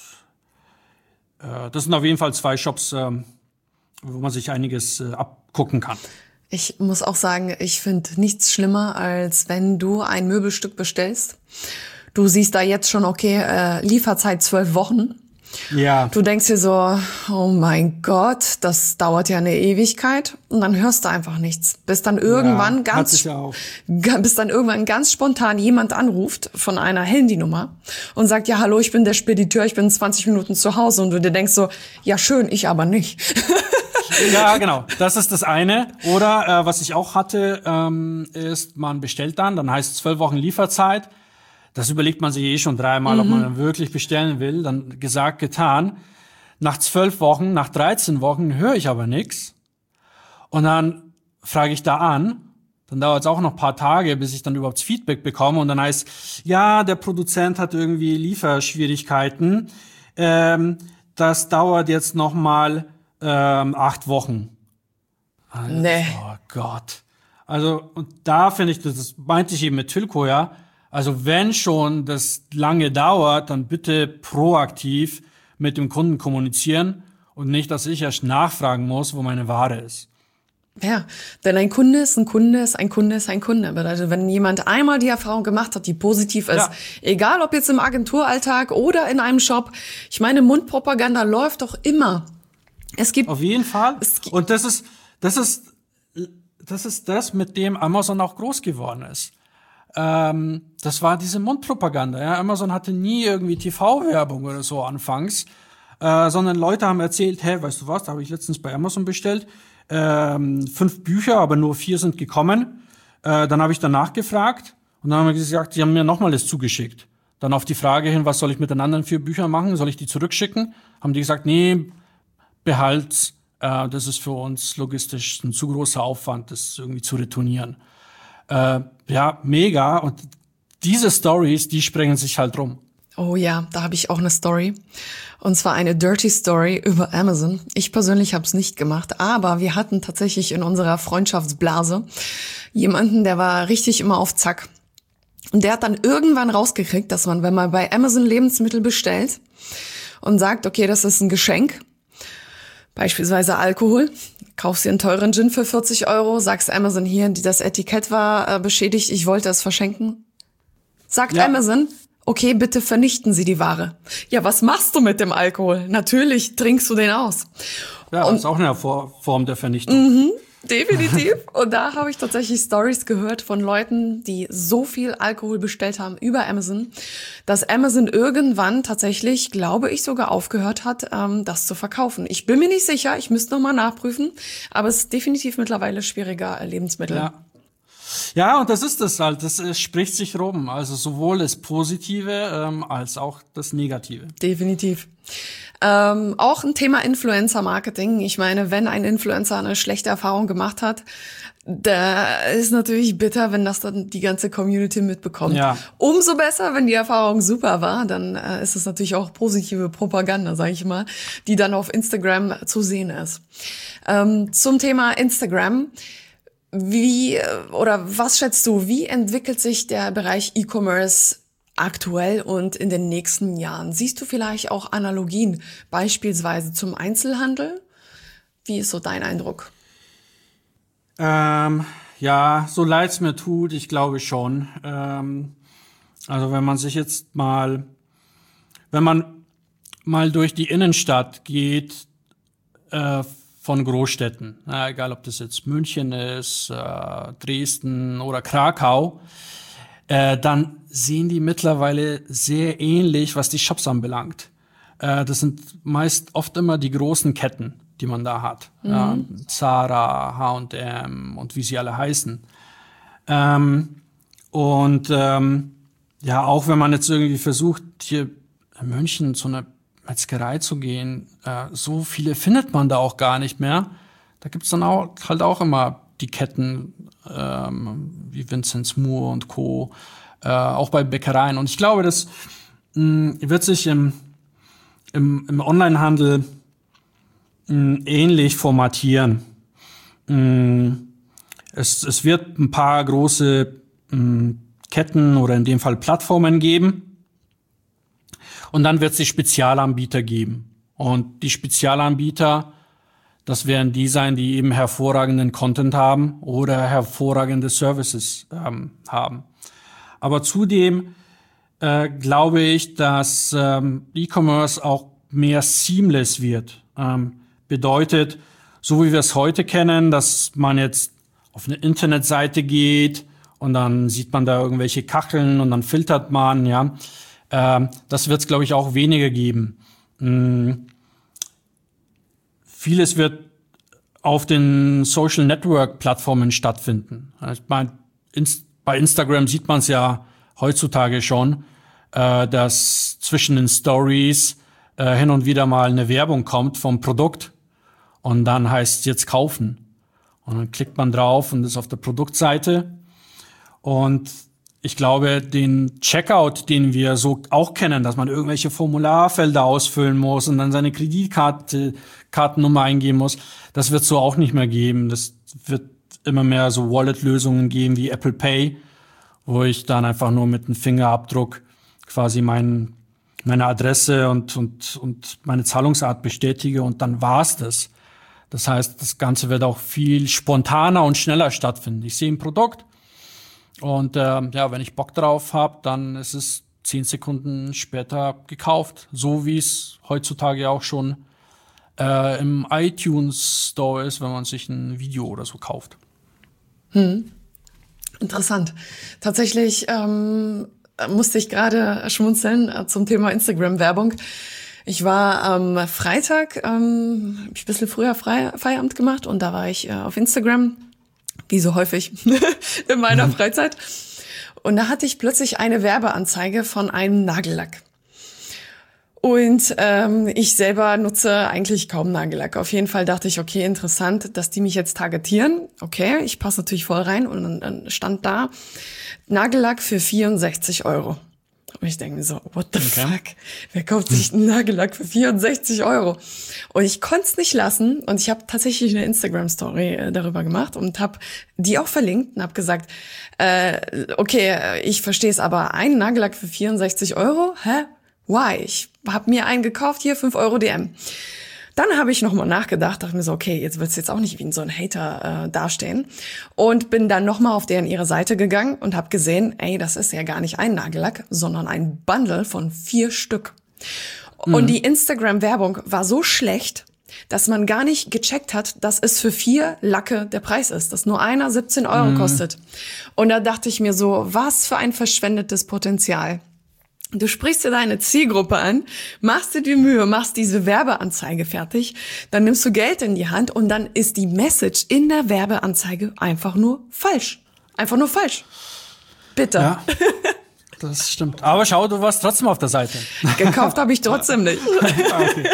äh, das sind auf jeden Fall zwei Shops, äh, wo man sich einiges äh, abgucken kann. Ich muss auch sagen, ich finde nichts schlimmer, als wenn du ein Möbelstück bestellst. Du siehst da jetzt schon, okay, äh, Lieferzeit zwölf Wochen. Ja. Du denkst dir so, oh mein Gott, das dauert ja eine Ewigkeit. Und dann hörst du einfach nichts. Bis dann irgendwann ja, ganz, bis dann irgendwann ganz spontan jemand anruft von einer Handynummer und sagt, ja, hallo, ich bin der Spediteur, ich bin zwanzig Minuten zu Hause. Und du dir denkst so, ja schön, ich aber nicht. Ja, genau. Das ist das eine. Oder äh, was ich auch hatte, ähm, ist, man bestellt dann, dann heißt zwölf Wochen Lieferzeit. Das überlegt man sich eh schon dreimal, mhm. ob man dann wirklich bestellen will. Dann gesagt, getan. Nach zwölf Wochen, nach dreizehn Wochen höre ich aber nichts. Und dann frage ich da an. Dann dauert es auch noch ein paar Tage, bis ich dann überhaupt Feedback bekomme. Und dann heißt, ja, der Produzent hat irgendwie Lieferschwierigkeiten. Ähm, das dauert jetzt noch mal ähm, acht Wochen. Also, nee. Oh Gott. Also, und da finde ich, das meinte ich eben mit Tylko, ja. Also wenn schon das lange dauert, dann bitte proaktiv mit dem Kunden kommunizieren und nicht, dass ich erst nachfragen muss, wo meine Ware ist. Ja, denn ein Kunde ist ein Kunde ist ein Kunde ist ein Kunde. Bedeutet, wenn jemand einmal die Erfahrung gemacht hat, die positiv ist, ja. egal ob jetzt im Agenturalltag oder in einem Shop, ich meine, Mundpropaganda läuft doch immer. Es gibt auf jeden Fall. Und das ist das ist das ist das, mit dem Amazon auch groß geworden ist. Ähm, das war diese Mundpropaganda. Ja? Amazon hatte nie irgendwie T V-Werbung oder so anfangs, äh, sondern Leute haben erzählt, hey, weißt du was, da habe ich letztens bei Amazon bestellt. Ähm, fünf Bücher, aber nur vier sind gekommen. Äh, dann habe ich danach gefragt und dann haben wir gesagt, sie haben mir nochmal das zugeschickt. Dann auf die Frage hin, was soll ich mit den anderen vier Büchern machen? Soll ich die zurückschicken? Haben die gesagt, nee, behalt's. Äh, das ist für uns logistisch ein zu großer Aufwand, das irgendwie zu retournieren. Äh, ja, mega. Und diese Stories, die sprengen sich halt rum. Oh ja, da habe ich auch eine Story. Und zwar eine Dirty Story über Amazon. Ich persönlich habe es nicht gemacht, aber wir hatten tatsächlich in unserer Freundschaftsblase jemanden, der war richtig immer auf Zack. Und der hat dann irgendwann rausgekriegt, dass man, wenn man bei Amazon Lebensmittel bestellt und sagt, okay, das ist ein Geschenk, beispielsweise Alkohol, kaufst dir einen teuren Gin für vierzig Euro, sagst Amazon hier, das Etikett war äh, beschädigt, ich wollte es verschenken. Sagt ja. Amazon, okay, bitte vernichten Sie die Ware. Ja, was machst du mit dem Alkohol? Natürlich trinkst du den aus. Ja, das ist auch eine Form der Vernichtung. Mhm, definitiv. Und da habe ich tatsächlich Stories gehört von Leuten, die so viel Alkohol bestellt haben über Amazon, dass Amazon irgendwann tatsächlich, glaube ich, sogar aufgehört hat, ähm, das zu verkaufen. Ich bin mir nicht sicher, ich müsste nochmal nachprüfen, aber es ist definitiv mittlerweile schwieriger, Lebensmittel. Ja. Ja, und das ist es halt, das äh, spricht sich rum, also sowohl das Positive ähm, als auch das Negative. Definitiv. Ähm, auch ein Thema Influencer-Marketing. Ich meine, wenn ein Influencer eine schlechte Erfahrung gemacht hat, da ist natürlich bitter, wenn das dann die ganze Community mitbekommt. Ja. Umso besser, wenn die Erfahrung super war, dann äh, ist es natürlich auch positive Propaganda, sage ich mal, die dann auf Instagram zu sehen ist. Ähm, zum Thema Instagram. Wie oder was schätzt du, wie entwickelt sich der Bereich E-Commerce aktuell und in den nächsten Jahren? Siehst du vielleicht auch Analogien, beispielsweise zum Einzelhandel? Wie ist so dein Eindruck? Ähm, ja, so leid's mir tut, ich glaube schon. Ähm, also wenn man sich jetzt mal, wenn man mal durch die Innenstadt geht, äh, von Großstädten, ja, egal ob das jetzt München ist, äh, Dresden oder Krakau, äh, dann sehen die mittlerweile sehr ähnlich, was die Shops anbelangt. Äh, das sind meist oft immer die großen Ketten, die man da hat. Mhm. Ja, Zara, H und M und wie sie alle heißen. Ähm, und ähm, ja, auch wenn man jetzt irgendwie versucht, hier in München zu einer Metzgerei zu gehen, äh, so viele findet man da auch gar nicht mehr. Da gibt's dann auch halt auch immer die Ketten ähm, wie Vinzenz Moore und Co. Äh, auch bei Bäckereien. Und ich glaube, das mh, wird sich im, im, im Onlinehandel mh, ähnlich formatieren. Mh, es, es wird ein paar große mh, Ketten oder in dem Fall Plattformen geben. Und dann wird es die Spezialanbieter geben. Und die Spezialanbieter, das werden die sein, die eben hervorragenden Content haben oder hervorragende Services ähm, haben. Aber zudem äh, glaube ich, dass ähm, E-Commerce auch mehr seamless wird. Ähm, bedeutet, so wie wir es heute kennen, dass man jetzt auf eine Internetseite geht und dann sieht man da irgendwelche Kacheln und dann filtert man, ja. Das wird es, glaube ich, auch weniger geben. Hm. Vieles wird auf den Social Network Plattformen stattfinden. Ich meine, ins, bei Instagram sieht man es ja heutzutage schon, äh, dass zwischen den Stories äh, hin und wieder mal eine Werbung kommt vom Produkt und dann heißt es jetzt kaufen. Und dann klickt man drauf und ist auf der Produktseite und ich glaube, den Checkout, den wir so auch kennen, dass man irgendwelche Formularfelder ausfüllen muss und dann seine Kreditkarte, Kartennummer eingeben muss, das wird so auch nicht mehr geben. Das wird immer mehr so Wallet-Lösungen geben wie Apple Pay, wo ich dann einfach nur mit einem Fingerabdruck quasi mein, meine Adresse und, und, und meine Zahlungsart bestätige und dann war's das. Das heißt, das Ganze wird auch viel spontaner und schneller stattfinden. Ich sehe ein Produkt und äh, ja, wenn ich Bock drauf habe, dann ist es zehn Sekunden später gekauft. So wie es heutzutage auch schon äh, im iTunes Store ist, wenn man sich ein Video oder so kauft. Hm. Interessant. Tatsächlich ähm, musste ich gerade schmunzeln äh, zum Thema Instagram-Werbung. Ich war am ähm, Freitag, ähm, hab ich ein bisschen früher Frei- Feierabend gemacht und da war ich äh, auf Instagram, wie so häufig in meiner Freizeit. Und da hatte ich plötzlich eine Werbeanzeige von einem Nagellack. Und ähm, ich selber nutze eigentlich kaum Nagellack. Auf jeden Fall dachte ich, okay, interessant, dass die mich jetzt targetieren. Okay, ich passe natürlich voll rein und dann stand da Nagellack für vierundsechzig Euro. Und ich denke mir so, what the okay. fuck? Wer kauft sich einen Nagellack für vierundsechzig Euro? Und ich konnte es nicht lassen. Und ich habe tatsächlich eine Instagram-Story äh, darüber gemacht und habe die auch verlinkt und habe gesagt, äh, okay, ich verstehe es, aber ein Nagellack für vierundsechzig Euro? Hä? Why? Ich habe mir einen gekauft, hier fünf Euro D M. Dann habe ich nochmal nachgedacht, dachte mir so, okay, jetzt willst du jetzt auch nicht wie so ein Hater äh, dastehen. Und bin dann nochmal auf deren ihre Seite gegangen und habe gesehen, ey, das ist ja gar nicht ein Nagellack, sondern ein Bundle von vier Stück. Mhm. Und die Instagram-Werbung war so schlecht, dass man gar nicht gecheckt hat, dass es für vier Lacke der Preis ist, dass nur einer siebzehn Euro mhm. kostet. Und da dachte ich mir so, was für ein verschwendetes Potenzial. Du sprichst dir deine Zielgruppe an, machst dir die Mühe, machst diese Werbeanzeige fertig, dann nimmst du Geld in die Hand und dann ist die Message in der Werbeanzeige einfach nur falsch. Einfach nur falsch. Bitte. Ja, das stimmt. Aber schau, du warst trotzdem auf der Seite. Gekauft habe ich trotzdem nicht. Okay.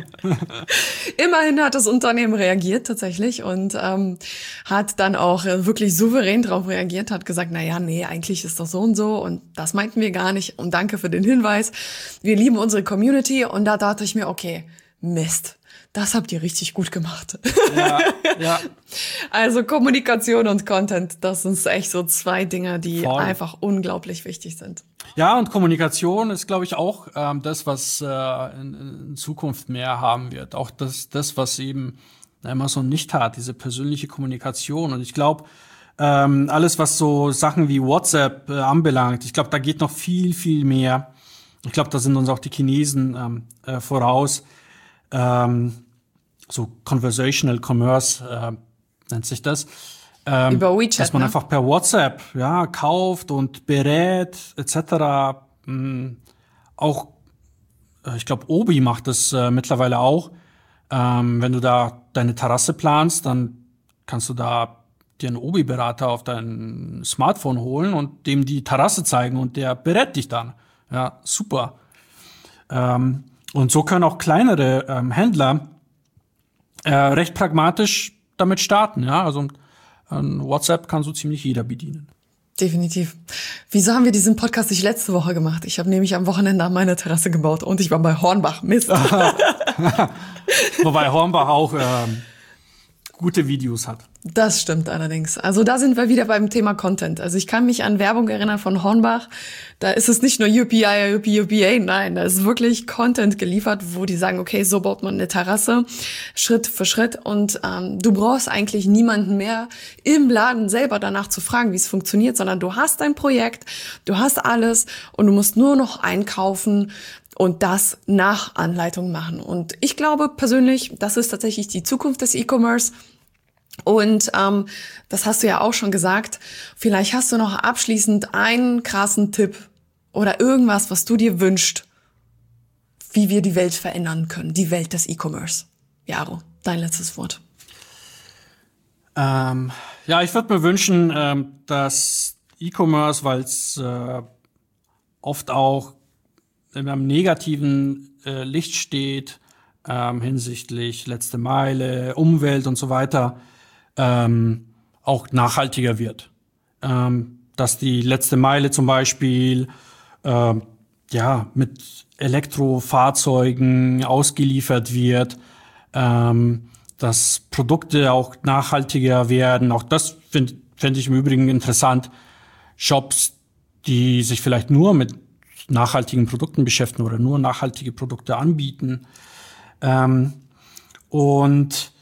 Immerhin hat das Unternehmen reagiert tatsächlich und ähm, hat dann auch wirklich souverän darauf reagiert, hat gesagt, na ja, nee, eigentlich ist das so und so und das meinten wir gar nicht und danke für den Hinweis. Wir lieben unsere Community und da dachte ich mir, okay, Mist. Das habt ihr richtig gut gemacht. Ja, ja. Also Kommunikation und Content, das sind echt so zwei Dinge, die Voll. einfach unglaublich wichtig sind. Ja, und Kommunikation ist, glaube ich, auch ähm, das, was äh, in, in Zukunft mehr haben wird. Auch das, das was eben Amazon nicht hat, diese persönliche Kommunikation. Und ich glaube, ähm, alles, was so Sachen wie WhatsApp äh, anbelangt, ich glaube, da geht noch viel, viel mehr. Ich glaube, da sind uns auch die Chinesen ähm, äh, voraus. Ähm, so Conversational Commerce äh, nennt sich das. Ähm, Über WeChat, dass man ne? einfach per WhatsApp ja kauft und berät et cetera. Ähm, auch, äh, ich glaube, Obi macht das äh, mittlerweile auch. Ähm, wenn du da deine Terrasse planst, dann kannst du da dir einen Obi-Berater auf dein Smartphone holen und dem die Terrasse zeigen und der berät dich dann. Ja, super. Ähm, Und so können auch kleinere ähm, Händler äh, recht pragmatisch damit starten. Ja, also ähm, WhatsApp kann so ziemlich jeder bedienen. Definitiv. Wieso haben wir diesen Podcast nicht letzte Woche gemacht? Ich habe nämlich am Wochenende an meiner Terrasse gebaut und ich war bei Hornbach. Mist. Wobei Hornbach auch ähm, gute Videos hat. Das stimmt allerdings. Also da sind wir wieder beim Thema Content. Also ich kann mich an Werbung erinnern von Hornbach. Da ist es nicht nur U P I, U P, U P A, nein, da ist wirklich Content geliefert, wo die sagen, okay, so baut man eine Terrasse, Schritt für Schritt. Und ähm, du brauchst eigentlich niemanden mehr im Laden selber danach zu fragen, wie es funktioniert, sondern du hast dein Projekt, du hast alles und du musst nur noch einkaufen und das nach Anleitung machen. Und ich glaube persönlich, das ist tatsächlich die Zukunft des E-Commerce. Und ähm, das hast du ja auch schon gesagt. Vielleicht hast du noch abschließend einen krassen Tipp oder irgendwas, was du dir wünschst, wie wir die Welt verändern können, die Welt des E-Commerce. Jaro, dein letztes Wort. Ähm, ja, ich würde mir wünschen, ähm, dass E-Commerce, weil es äh, oft auch in einem negativen äh, Licht steht, ähm, hinsichtlich letzte Meile, Umwelt und so weiter, ähm, auch nachhaltiger wird. Ähm, dass die letzte Meile zum Beispiel äh, ja mit Elektrofahrzeugen ausgeliefert wird, ähm, dass Produkte auch nachhaltiger werden. Auch das finde find ich im Übrigen interessant. Shops, die sich vielleicht nur mit nachhaltigen Produkten beschäftigen oder nur nachhaltige Produkte anbieten. Ähm, und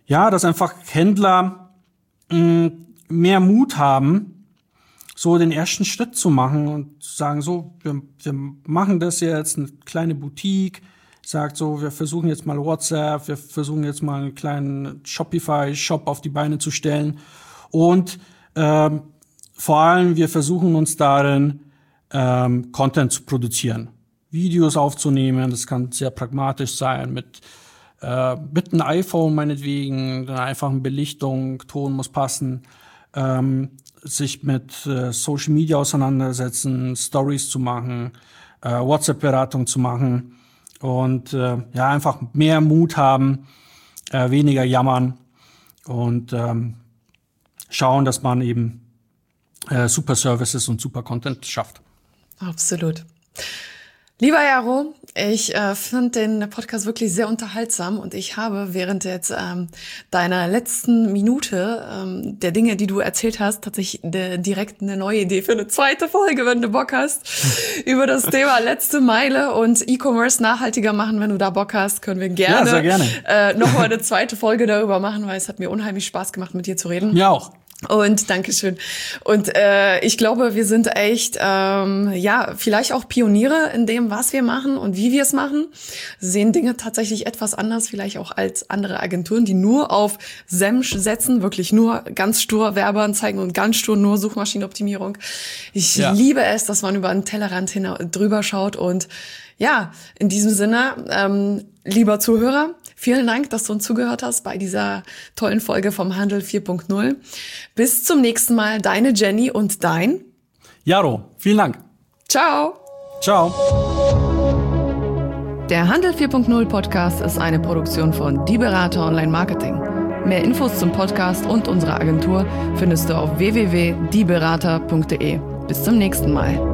ja, dass einfach Händler mh, mehr Mut haben, so den ersten Schritt zu machen und sagen so, wir, wir machen das jetzt, eine kleine Boutique, sagt so, wir versuchen jetzt mal WhatsApp, wir versuchen jetzt mal einen kleinen Shopify-Shop auf die Beine zu stellen und ähm, vor allem, wir versuchen uns darin, ähm, Content zu produzieren, Videos aufzunehmen. Das kann sehr pragmatisch sein, mit äh, mit einem iPhone meinetwegen, einer einfachen Belichtung, Ton muss passen, ähm, sich mit äh, Social Media auseinandersetzen, Stories zu machen, äh, WhatsApp-Beratung zu machen und äh, ja einfach mehr Mut haben, äh, weniger jammern und ähm, schauen, dass man eben äh, super Services und super Content schafft. Absolut. Lieber Jaro, ich äh, finde den Podcast wirklich sehr unterhaltsam und ich habe während jetzt ähm, deiner letzten Minute ähm, der Dinge, die du erzählt hast, tatsächlich de- direkt eine neue Idee für eine zweite Folge, wenn du Bock hast, über das Thema letzte Meile und E-Commerce nachhaltiger machen. Wenn du da Bock hast, können wir gerne, ja, sehr gerne. Äh, nochmal eine zweite Folge darüber machen, weil es hat mir unheimlich Spaß gemacht, mit dir zu reden. Ja auch. Und Dankeschön. Und äh, ich glaube, wir sind echt, ähm, ja, vielleicht auch Pioniere in dem, was wir machen und wie wir es machen. Sehen Dinge tatsächlich etwas anders, vielleicht auch als andere Agenturen, die nur auf Semsch setzen, wirklich nur ganz stur Werbeanzeigen und ganz stur nur Suchmaschinenoptimierung. Ich ja. liebe es, dass man über einen Tellerrand hin drüber schaut. Und ja, in diesem Sinne, ähm, lieber Zuhörer, vielen Dank, dass du uns zugehört hast bei dieser tollen Folge vom Handel vier Punkt null. Bis zum nächsten Mal, deine Jenny und dein Jaro. Vielen Dank. Ciao. Ciao. Der Handel vier Punkt null Podcast ist eine Produktion von Die Berater Online Marketing. Mehr Infos zum Podcast und unserer Agentur findest du auf w w w punkt die berater punkt de. Bis zum nächsten Mal.